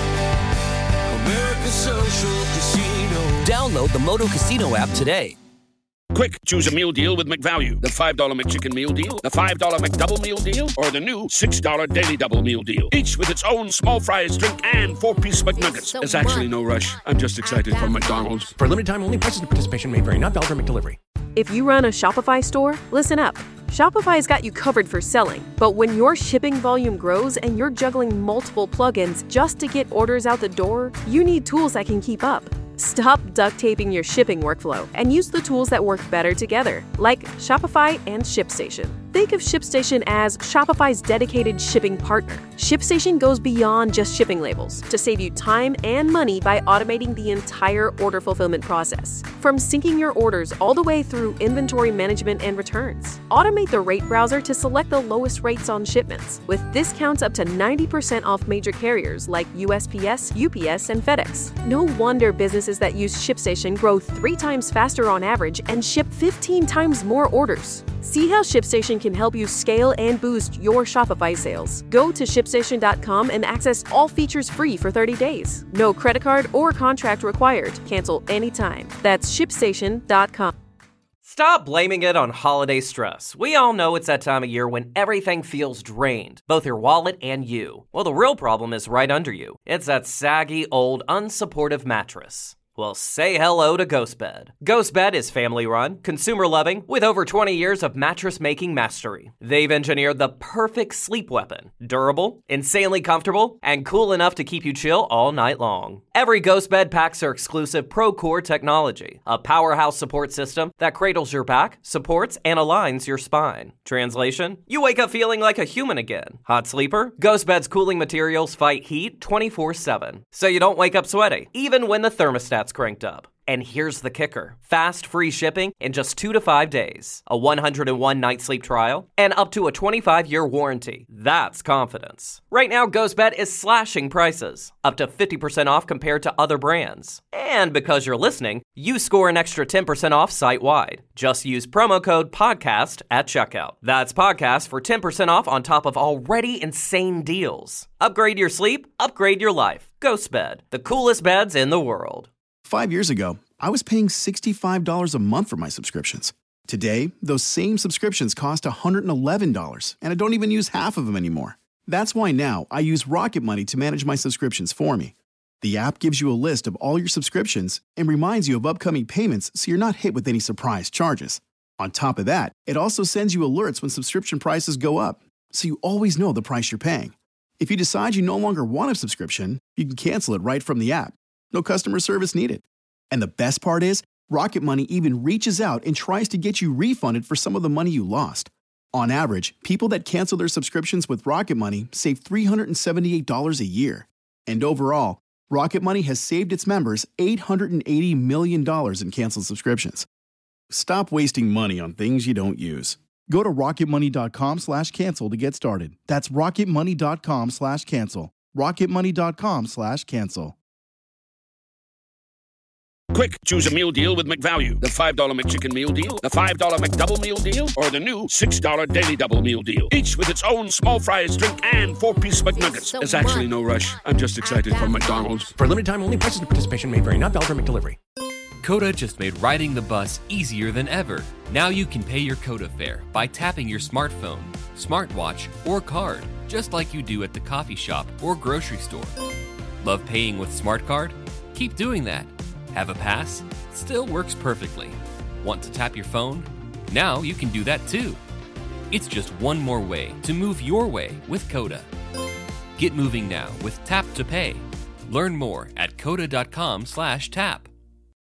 America's social casino. Download the Moto Casino app today. Quick, choose a meal deal with McValue. The five dollar McChicken meal deal, the five dollar McDouble meal deal, or the new six dollar Daily Double meal deal. Each with its own small fries, drink, and four-piece McNuggets. So There's actually no rush. I'm just excited for McDonald's. For limited time only, prices and participation may vary. Not valid for McDelivery. If you run a Shopify store, listen up. Shopify's got you covered for selling. But when your shipping volume grows and you're juggling multiple plugins just to get orders out the door, you need tools that can keep up. Stop duct taping your shipping workflow and use the tools that work better together, like Shopify and ShipStation. Think of ShipStation as Shopify's dedicated shipping partner. ShipStation goes beyond just shipping labels to save you time and money by automating the entire order fulfillment process. From syncing your orders all the way through inventory management and returns. Automate the rate browser to select the lowest rates on shipments, with discounts up to ninety percent off major carriers like U S P S, U P S, and FedEx. No wonder businesses that use ShipStation grow three times faster on average and ship fifteen times more orders. See how ShipStation can help you scale and boost your Shopify sales. Go to ShipStation dot com and access all features free for thirty days. No credit card or contract required. Cancel anytime. That's ShipStation dot com. Stop blaming it on holiday stress. We all know it's that time of year when everything feels drained, both your wallet and you. Well, the real problem is right under you. It's that saggy, old, unsupportive mattress. Well, say hello to GhostBed. GhostBed is family-run, consumer-loving, with over twenty years of mattress-making mastery. They've engineered the perfect sleep weapon. Durable, insanely comfortable, and cool enough to keep you chill all night long. Every GhostBed packs their exclusive ProCore technology, a powerhouse support system that cradles your back, supports, and aligns your spine. Translation? You wake up feeling like a human again. Hot sleeper? GhostBed's cooling materials fight heat twenty-four seven, so you don't wake up sweaty, even when the thermostat's cranked up. And here's the kicker. Fast, free shipping in just two to five days. A one hundred one night sleep trial, and up to a twenty-five year warranty. That's confidence. Right now, GhostBed is slashing prices. Up to fifty percent off compared to other brands. And because you're listening, you score an extra ten percent off site-wide. Just use promo code PODCAST at checkout. That's PODCAST for ten percent off on top of already insane deals. Upgrade your sleep, upgrade your life. GhostBed, the coolest beds in the world. Five years ago, I was paying sixty-five dollars a month for my subscriptions. Today, those same subscriptions cost one hundred eleven dollars, and I don't even use half of them anymore. That's why now I use Rocket Money to manage my subscriptions for me. The app gives you a list of all your subscriptions and reminds you of upcoming payments so you're not hit with any surprise charges. On top of that, it also sends you alerts when subscription prices go up, so you always know the price you're paying. If you decide you no longer want a subscription, you can cancel it right from the app. No customer service needed. And the best part is, Rocket Money even reaches out and tries to get you refunded for some of the money you lost. On average, people that cancel their subscriptions with Rocket Money save three hundred seventy-eight dollars a year. And overall, Rocket Money has saved its members eight hundred eighty million dollars in canceled subscriptions. Stop wasting money on things you don't use. Go to rocketmoney.com slash cancel to get started. That's rocketmoney.com slash cancel. rocketmoney.com slash cancel. Quick, choose a meal deal with McValue. The five dollar McChicken meal deal, the five dollar McDouble meal deal, or the new six dollar Daily Double meal deal. Each with its own small fries, drink, and four-piece McNuggets. So There's actually no rush. I'm just excited for McDonald's. For limited time only, prices and participation may vary. Not valid for McDelivery. Coda just made riding the bus easier than ever. Now you can pay your Coda fare by tapping your smartphone, smartwatch, or card, just like you do at the coffee shop or grocery store. Love paying with Smart Card? Keep doing that. Have a pass? Still works perfectly. Want to tap your phone? Now you can do that too. It's just one more way to move your way with Coda. Get moving now with Tap to Pay. Learn more at coda.com slash tap.